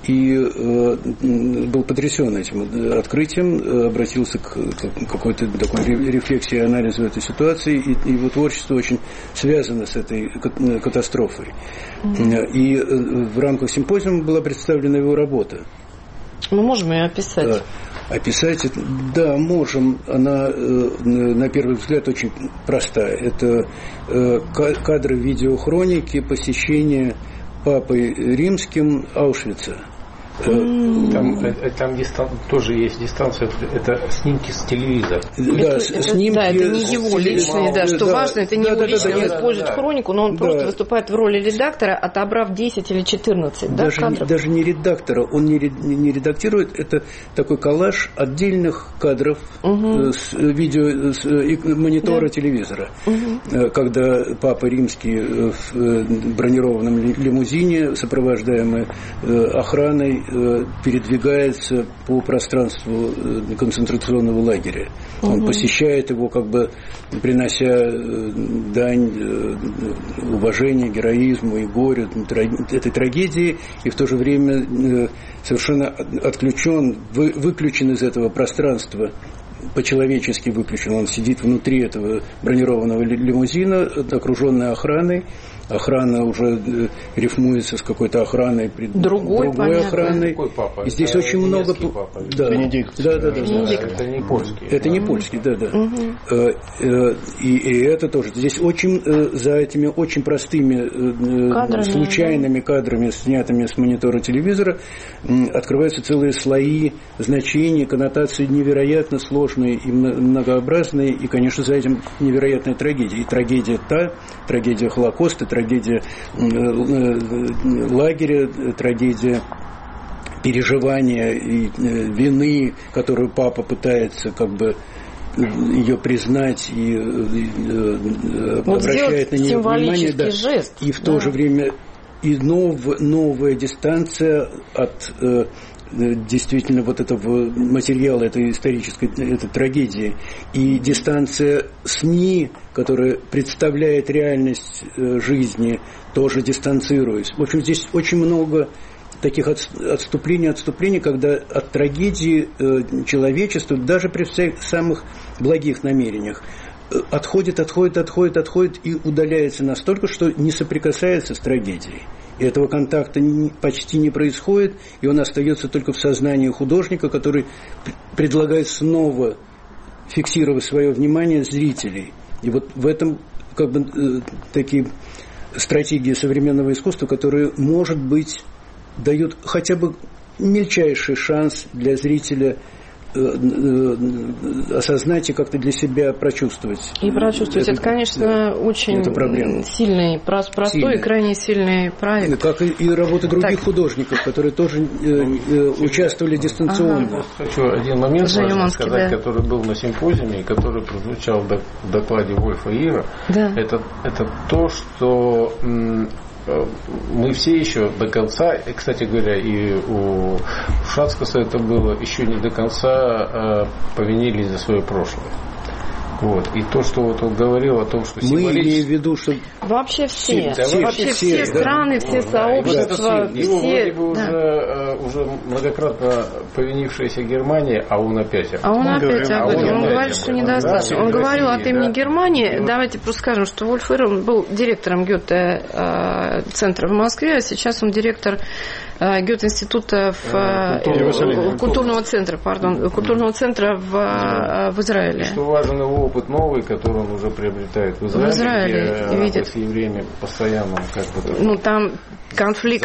был потрясен этим открытием, обратился к какой-то такой рефлексии и анализу этой ситуации, и его творчество очень связано с этой катастрофой. И в рамках симпозиума была представлена его работа. Мы можем ее описать? Да. Описать, да, можем. Она, на первый взгляд, очень простая. Это кадры видеохроники посещения Папой Римским Аушвица. Там тоже есть дистанция, это снимки с телевизора. Да, снимки. Да, это не его личные, что важно, это не его личные, он использует хронику, но он просто выступает в роли редактора, отобрав 10 или 14 кадров. Даже не редактора, он не редактирует, это такой коллаж отдельных кадров с видео, с монитора телевизора. Когда Папа Римский в бронированном лимузине, сопровождаемый охраной, передвигается по пространству концентрационного лагеря. Он посещает его, как бы принося дань уважения, героизму и горю этой трагедии, и в то же время совершенно отключен, выключен из этого пространства, по-человечески выключен. Он сидит внутри этого бронированного лимузина, окруженный охраной. Охрана уже рифмуется с какой-то охраной, другой охраной. И здесь это очень много... Да. Бенедикт. Да. Это не польский. Это не польский, да. И это тоже. Здесь очень за этими очень простыми случайными кадрами, снятыми с монитора телевизора, открываются целые слои значений, коннотации невероятно сложные и многообразные. И, конечно, за этим невероятная трагедия. И трагедия Холокоста, трагедия лагеря, трагедия переживания и вины, которую папа пытается как бы ее признать и обращает на нее внимание, жест, и в то же время и новая дистанция от действительно вот этого материала, этой исторической этой трагедии, и дистанция СМИ, которая представляет реальность жизни, тоже дистанцируясь. В общем, здесь очень много таких отступлений, когда от трагедии человечества, даже при всех самых благих намерениях, отходит и удаляется настолько, что не соприкасается с трагедией. И этого контакта почти не происходит, и он остается только в сознании художника, который предлагает снова фиксировать свое внимание зрителей. И вот в этом как бы такие стратегии современного искусства, которые, может быть, дают хотя бы мельчайший шанс для зрителя осознать и как-то для себя прочувствовать. И прочувствовать. Это, конечно, очень сильный, простой и крайне сильный проект. Как и работа других художников, которые тоже участвовали дистанционно. Хочу один момент сказать, который был на симпозиуме и который прозвучал в докладе Вольфа Ира. Да. Это то, что мы все еще до конца, и, кстати говоря, и у Шацкаса это было, еще не до конца повинились за свое прошлое. Вот. И то, что вот он говорил о том, что мы имеем в виду, что вообще все страны, все сообщества, его вроде бы уже многократно повинившаяся Германия, а он опять об этом. Он говорит, что недостаточно. Он говорил от имени Германии. Давайте просто скажем, что Вольф Ир был директором Гёте-центра в Москве, а сейчас он директор Гёте-института культурного центра в Израиле. Что важен его опыт новый, который он уже приобретает в Израиле, где видит. В евреями постоянно там конфликт.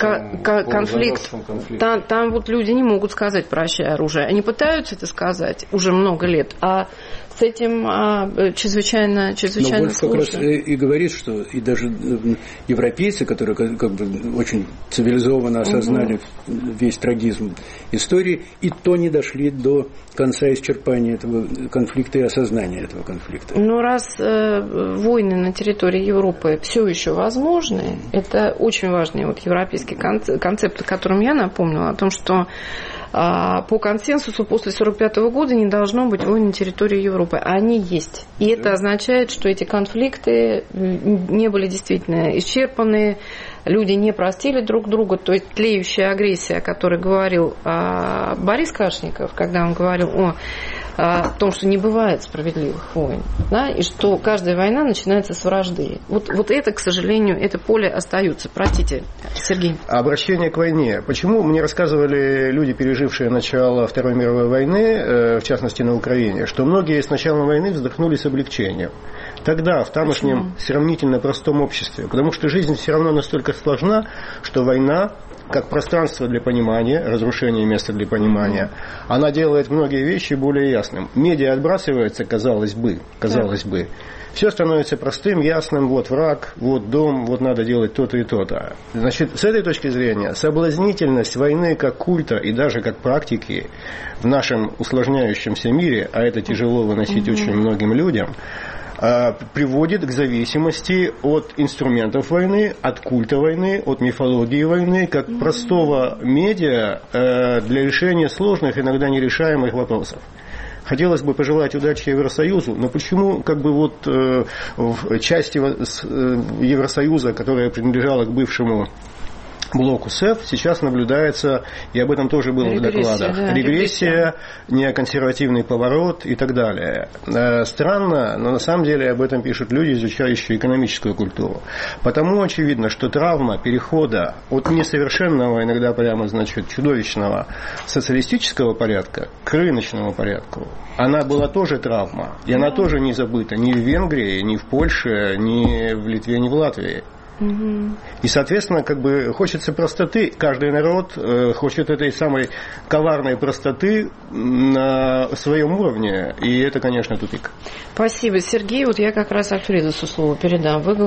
Там вот люди не могут сказать «прощай оружие». Они пытаются это сказать уже много лет, а с этим чрезвычайно Но Вольф как раз и говорит, что и даже европейцы, которые как бы очень цивилизованно осознали весь трагизм истории, и то не дошли до конца исчерпания этого конфликта и осознания этого конфликта. Но раз войны на территории Европы все еще возможны, это очень важный европейский концепт, о котором я напомнила, о том, что по консенсусу после 1945 года не должно быть войн на территории Европы. Они есть. И это означает, что эти конфликты не были действительно исчерпаны, люди не простили друг друга. То есть тлеющая агрессия, о которой говорил Борис Кашников, когда он говорил о том, что не бывает справедливых войн, да, и что каждая война начинается с вражды. Вот это, к сожалению, это поле остается. Простите, Сергей. Обращение к войне. Почему мне рассказывали люди, пережившие начало Второй мировой войны, в частности на Украине, что многие с началом войны вздохнули с облегчением. Тогда, в тамошнем сравнительно простом обществе, потому что жизнь все равно настолько сложна, что война, как пространство для понимания, разрушение места для понимания, она делает многие вещи более ясным. Медиа отбрасывается, казалось бы. Все становится простым, ясным, вот враг, вот дом, вот надо делать то-то и то-то. Значит, с этой точки зрения, соблазнительность войны как культа и даже как практики в нашем усложняющемся мире, а это тяжело выносить очень многим людям, приводит к зависимости от инструментов войны, от культа войны, от мифологии войны, как простого медиа для решения сложных, иногда нерешаемых вопросов. Хотелось бы пожелать удачи Евросоюзу, но почему в части Евросоюза, которая принадлежала к бывшему блоку СЭФ, сейчас наблюдается, и об этом тоже было в докладах, регрессия, неоконсервативный поворот и так далее. Странно, но на самом деле об этом пишут люди, изучающие экономическую культуру. Потому очевидно, что травма перехода от несовершенного, иногда прямо, чудовищного социалистического порядка к рыночному порядку, она была тоже травма, и она тоже не забыта ни в Венгрии, ни в Польше, ни в Литве, ни в Латвии. И, соответственно, хочется простоты. Каждый народ хочет этой самой коварной простоты на своем уровне. И это, конечно, тупик. Спасибо, Сергей. Вот я как раз Альфредусу слово передам. Вы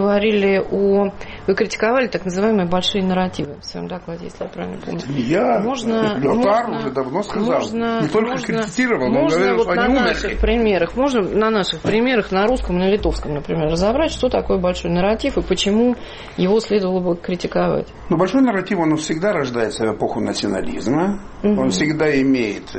критиковали так называемые большие нарративы в своем докладе, если я правильно помню. Лётар уже давно сказал. Не только критицировал, но говорил, что они умерли. Можно на наших примерах, на русском, на литовском, например, разобрать, что такое большой нарратив и почему его следовало бы критиковать. Но большой нарратив, он всегда рождается в эпоху национализма. Он всегда имеет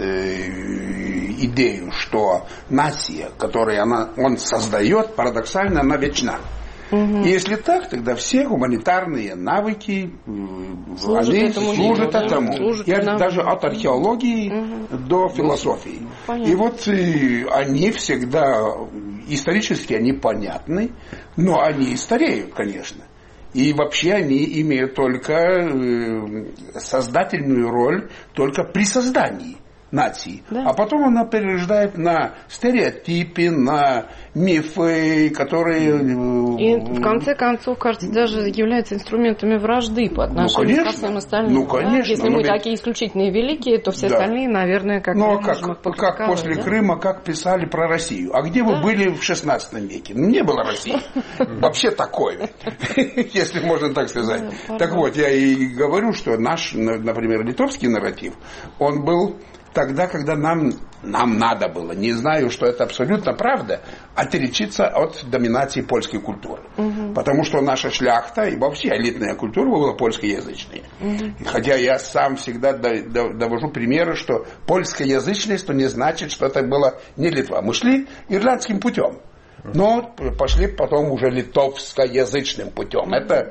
идею, что нация, которую он создает, парадоксально, она вечна. И если так, тогда все гуманитарные навыки служат этому. Даже от археологии до философии. Понятно. И вот они всегда, исторически они понятны, но они и стареют, конечно. И вообще они имеют только создательную роль только при создании. нации. Да. А потом она перерождает на стереотипы, на мифы, которые... И в конце концов, кажется, даже являются инструментами вражды по отношению ко всем остальным. Ну, конечно. Да? Если мы такие исключительные великие, то все остальные, наверное, как ну, как после Крыма, как писали про Россию. А где вы были в 16 веке? Не было России. Вообще такой, если можно так сказать. Так вот, я и говорю, что наш, например, литовский нарратив, он был тогда, когда нам надо было, не знаю, что это абсолютно правда, отличиться от доминации польской культуры. Потому что наша шляхта и вообще элитная культура была польскоязычная. Хотя я сам всегда довожу примеры, что польскоязычность, то не значит, что это было не Литва. Мы шли ирландским путем. Но пошли потом уже литовскоязычным путем. Это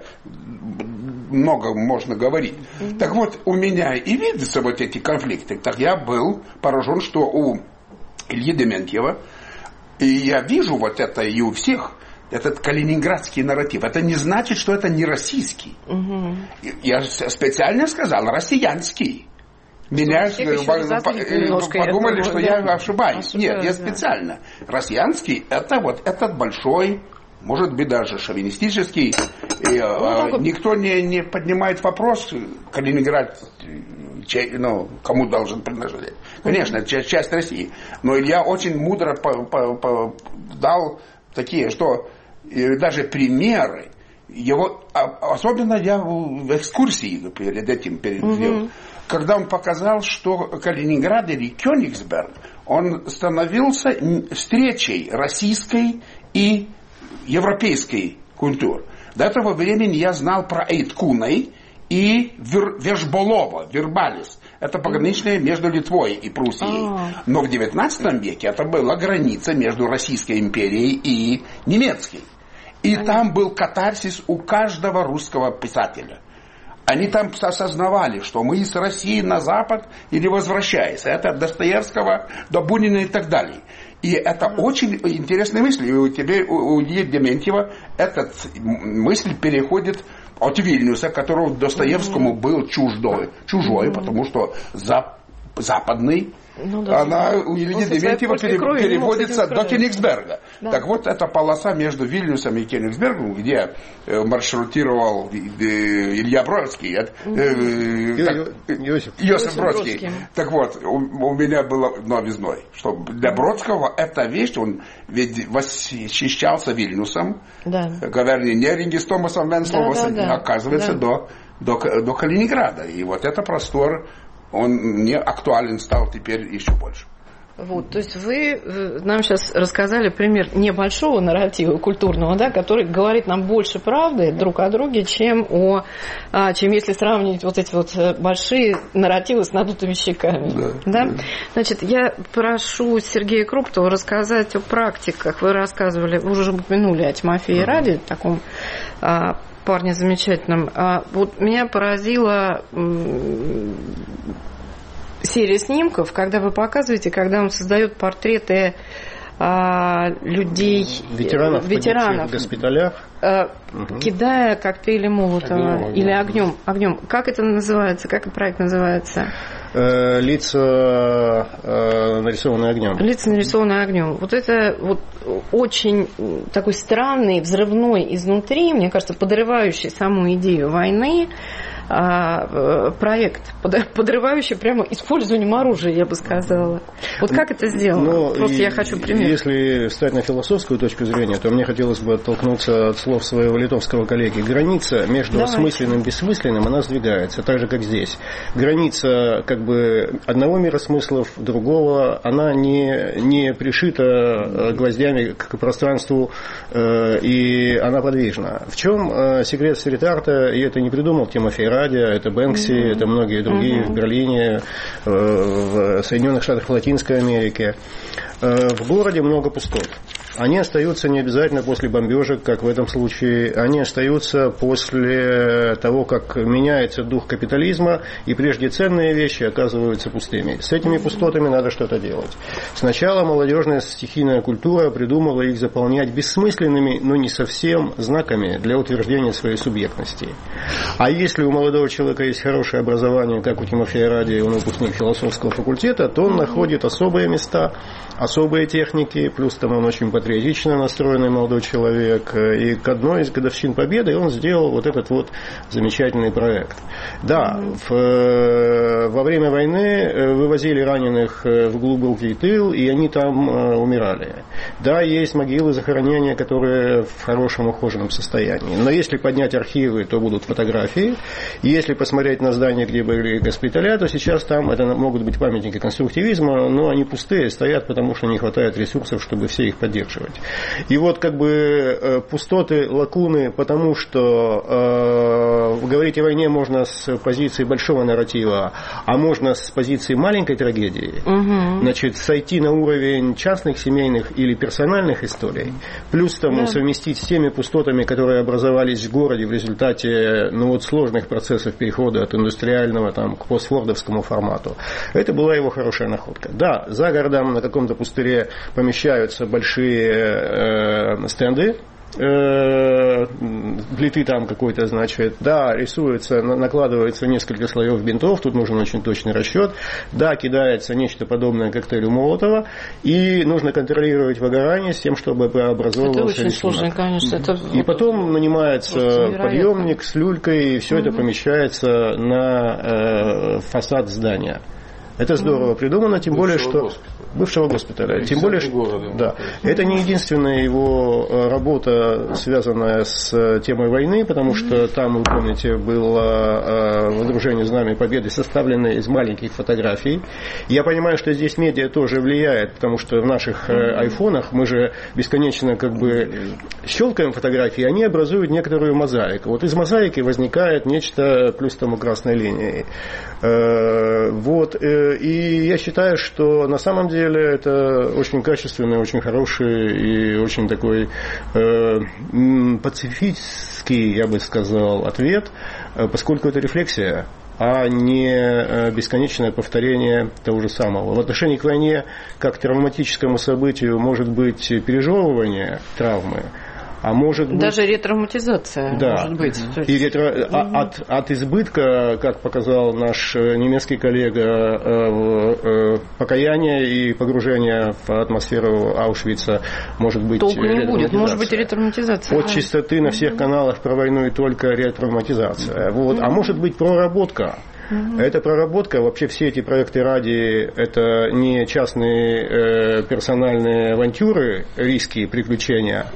много можно говорить. Так вот, у меня и видятся вот эти конфликты. Так я был поражен, что у Ильи Дементьева, и я вижу вот это и у всех, этот калининградский нарратив. Это не значит, что это не российский. Я специально сказал россиянский. Меня подумали, что я ошибаюсь. Нет, я специально. Россиянский — это вот этот большой, может быть, даже шовинистический. Никто не поднимает вопрос, Калининград, кому должен принадлежать. Конечно, это часть России. Но Илья очень мудро дал такие, что даже примеры, его, особенно я в экскурсии перед этим перевел, когда он показал, что Калининград или Кёнигсберг, он становился встречей российской и европейской культуры. До этого времени я знал про Эйткунай и Вержболова, Вербалис. Это пограничное между Литвой и Пруссией. Но в XIX веке это была граница между Российской империей и немецкой. И там был катарсис у каждого русского писателя. Они там осознавали, что мы из России на Запад или возвращаясь. Это от Достоевского до Бунина и так далее. И это очень интересная мысль. И у Ильи Дементьева эта мысль переходит от Вильнюса, которого Достоевскому был чужой, потому что западный, она у Ильи Дементьева переводится до Кёнигсберга. Да. Так вот, эта полоса между Вильнюсом и Кёнигсбергом, где маршрутировал Илья Бродский, Иосиф Бродский. Так вот, у меня было новизной, что для Бродского эта вещь, он ведь восхищался Вильнюсом, говорили не Ринги с Томасом Венсловым, оказывается, до Калининграда. И вот это простор, он не актуален стал теперь еще больше. Вот, то есть вы нам сейчас рассказали пример небольшого нарратива культурного, да, который говорит нам больше правды друг о друге, чем если сравнивать вот эти вот большие нарративы с надутыми щеками. Да? Значит, я прошу Сергея Круптова рассказать о практиках. Вы рассказывали, вы уже упомянули о Тимофее Раде, таком парне замечательном. Вот меня поразила серия снимков, когда вы показываете, когда он создает портреты людей, ветеранов в госпиталях, кидая коктейли Молотова или огнем. Как это называется? Как проект называется? Лица, нарисованные огнем. Лица, нарисованные огнем. Вот это вот очень такой странный, взрывной изнутри, мне кажется, подрывающий саму идею войны, проект, подрывающий прямо использованием оружия, я бы сказала. Вот как это сделано? Просто я хочу пример. Если встать на философскую точку зрения, то мне хотелось бы оттолкнуться от слов своего литовского коллеги. Граница между осмысленным и бессмысленным, она сдвигается, так же, как здесь. Граница как бы одного мира смыслов, другого, она не пришита гвоздями к пространству, и она подвижна. В чем секрет стрит-арта? И это не придумал Тимофей Раде, это Бэнкси, это многие другие в Берлине, в Соединенных Штатах, в Латинской Америке. В городе много пустот. Они остаются не обязательно после бомбежек, как в этом случае. Они остаются после того, как меняется дух капитализма, и прежде ценные вещи оказываются пустыми. С этими пустотами надо что-то делать. Сначала молодежная стихийная культура придумала их заполнять бессмысленными, но не совсем знаками для утверждения своей субъектности. А если у молодого человека есть хорошее образование, как у Тимофея Ради, он выпускник философского факультета, то он находит особые места, особые техники, плюс там он очень патриотично настроенный молодой человек, и к одной из годовщин Победы он сделал вот этот вот замечательный проект. Да, во время войны вывозили раненых в глубокий тыл, и они там умирали. Да, есть могилы, захоронения, которые в хорошем ухоженном состоянии. Но если поднять архивы, то будут фотографии. И если посмотреть на здания, где были госпиталя, то сейчас там это могут быть памятники конструктивизма, но они пустые, стоят, потому что не хватает ресурсов, чтобы все их поддерживать. И вот как бы пустоты, лакуны, потому что говорить о войне можно с позиции большого нарратива, а можно с позиции маленькой трагедии. Значит, сойти на уровень частных, семейных или персональных историй, плюс тому совместить с теми пустотами, которые образовались в городе в результате сложных процессов перехода от индустриального к постфордовскому формату. Это была его хорошая находка. Да, за городом на каком-то пустыре помещаются большие стенды, плиты там какой-то, значит, да, рисуется, накладывается несколько слоев бинтов, тут нужен очень точный расчет, да, кидается нечто подобное коктейлю Молотова, и нужно контролировать выгорание с тем, чтобы образовывался это очень рисунок. Сложно, конечно. Это и потом нанимается подъемник с люлькой, и все это помещается на фасад здания. Это здорово придумано, тем более, что... Бывшего госпиталя. Тем более, что... Да. Это не единственная его работа, связанная с темой войны, потому что там, вы помните, было водружение Знамени Победы, составленное из маленьких фотографий. Я понимаю, что здесь медиа тоже влияет, потому что в наших айфонах мы же бесконечно щелкаем фотографии, и они образуют некоторую мозаику. Вот из мозаики возникает нечто плюс тому красной линии. И я считаю, что на самом деле это очень качественный, очень хороший и очень такой пацифистский, я бы сказал, ответ, поскольку это рефлексия, а не бесконечное повторение того же самого. В отношении к войне, как к травматическому событию, может быть пережевывание травмы, а может быть... Даже ретравматизация, да, может быть. И от избытка, как показал наш немецкий коллега, покаяния и погружения в атмосферу Аушвица может быть толку не будет, может быть ретравматизация. От чистоты на всех каналах про войну и только ретравматизация. А может быть проработка. Эта проработка, вообще все эти проекты ради, это не частные персональные авантюры, риски, приключения,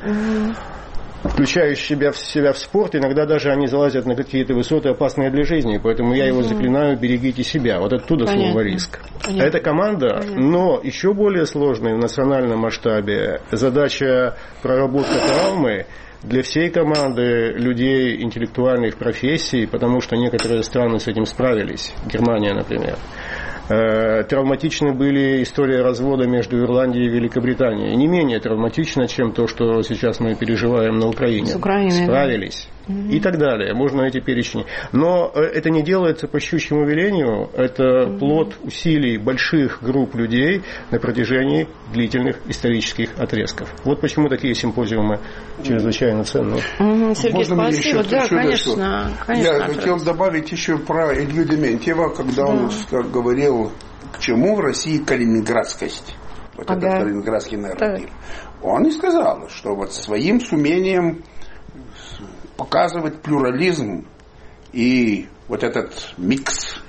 включающие себя в спорт, иногда даже они залазят на какие-то высоты, опасные для жизни, поэтому я его заклинаю: берегите себя. Вот оттуда слово риск. Это команда, но еще более сложная в национальном масштабе задача проработка травмы для всей команды людей интеллектуальных профессий, потому что некоторые страны с этим справились. Германия, например. Травматичны были истории развода между Ирландией и Великобританией. Не менее травматично, чем то, что сейчас мы переживаем на Украине. Справились. И так далее. Можно эти перечни. Но это не делается по щучьему велению. Это плод усилий больших групп людей на протяжении длительных исторических отрезков. Вот почему такие симпозиумы чрезвычайно ценные. Сергей, спасибо. Да, конечно. Я хотел добавить еще про Илью Дементьева, когда он говорил, к чему в России калининградскость. Вот этот калининградский нарратив. Он и сказал, что вот своим сумением показывать плюрализм и вот этот микс.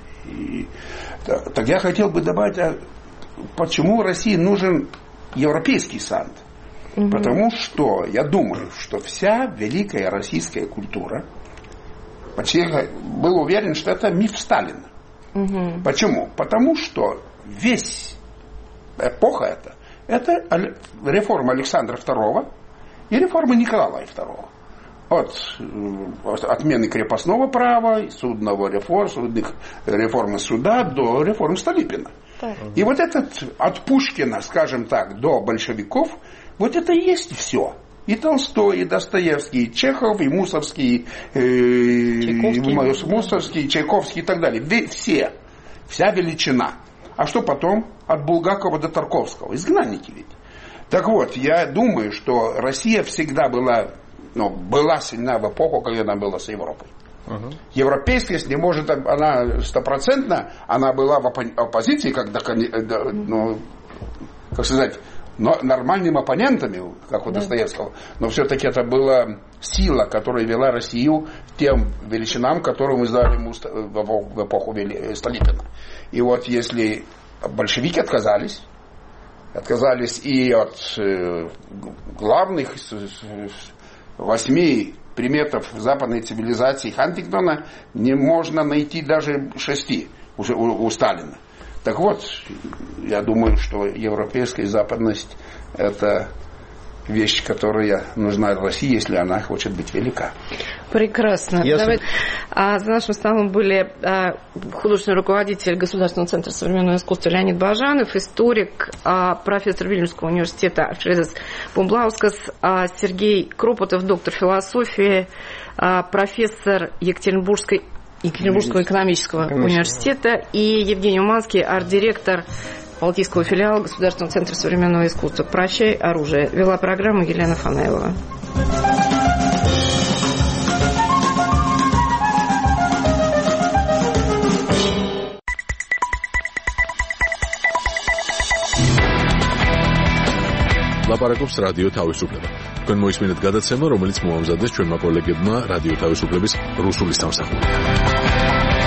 Так я хотел бы добавить, почему в России нужен европейский сад. Потому что я думаю, что вся великая российская культура, почти был уверен, что это миф Сталина. Почему? Потому что весь эпоха это реформа Александра II и реформа Николая II. От отмены крепостного права, судного реформы суда до реформы Столыпина. И вот этот от Пушкина, скажем так, до большевиков Вот это и есть все. И Толстой, и Достоевский, и Чехов, и Мусорский, Мусорский, Чайковский и так далее. Все. Вся величина. А что потом? От Булгакова до Тарковского. Изгнанники ведь. Так вот, я думаю, что Россия всегда была сильна в эпоху, когда она была с Европой. Европейскость не может, она стопроцентно, она была в оппозиции, когда, как сказать, нормальными оппонентами, как у Достоевского, но все-таки это была сила, которая вела Россию к тем величинам, которые мы знали в эпоху Столыпина. И вот если большевики отказались и от главных 8 приметов западной цивилизации Хантингтона не можно найти даже 6 уже у Сталина. Так вот, я думаю, что европейская западность – это вещь, которая нужна России, если она хочет быть велика. Прекрасно. За нашим столом были художественный руководитель Государственного центра современного искусства Леонид Бажанов, историк, профессор Вильнюсского университета Альфредас Бумблаускас, Сергей Кропотов, доктор философии, профессор Екатеринбургского экономического университета, и Евгений Уманский, арт-директор Балтийского филиала Государственного центра современного искусства. «Прощай, оружие». Вела программу Елена Фанайлова. ლაპარაკობს რადიო თავისუფლება. თქვენ მოისმინეთ გადაცემა, რომელიც მოამზადეს ჩვენმა კოლეგებმა რადიო თავისუფლების რუსული სამსახურიდან.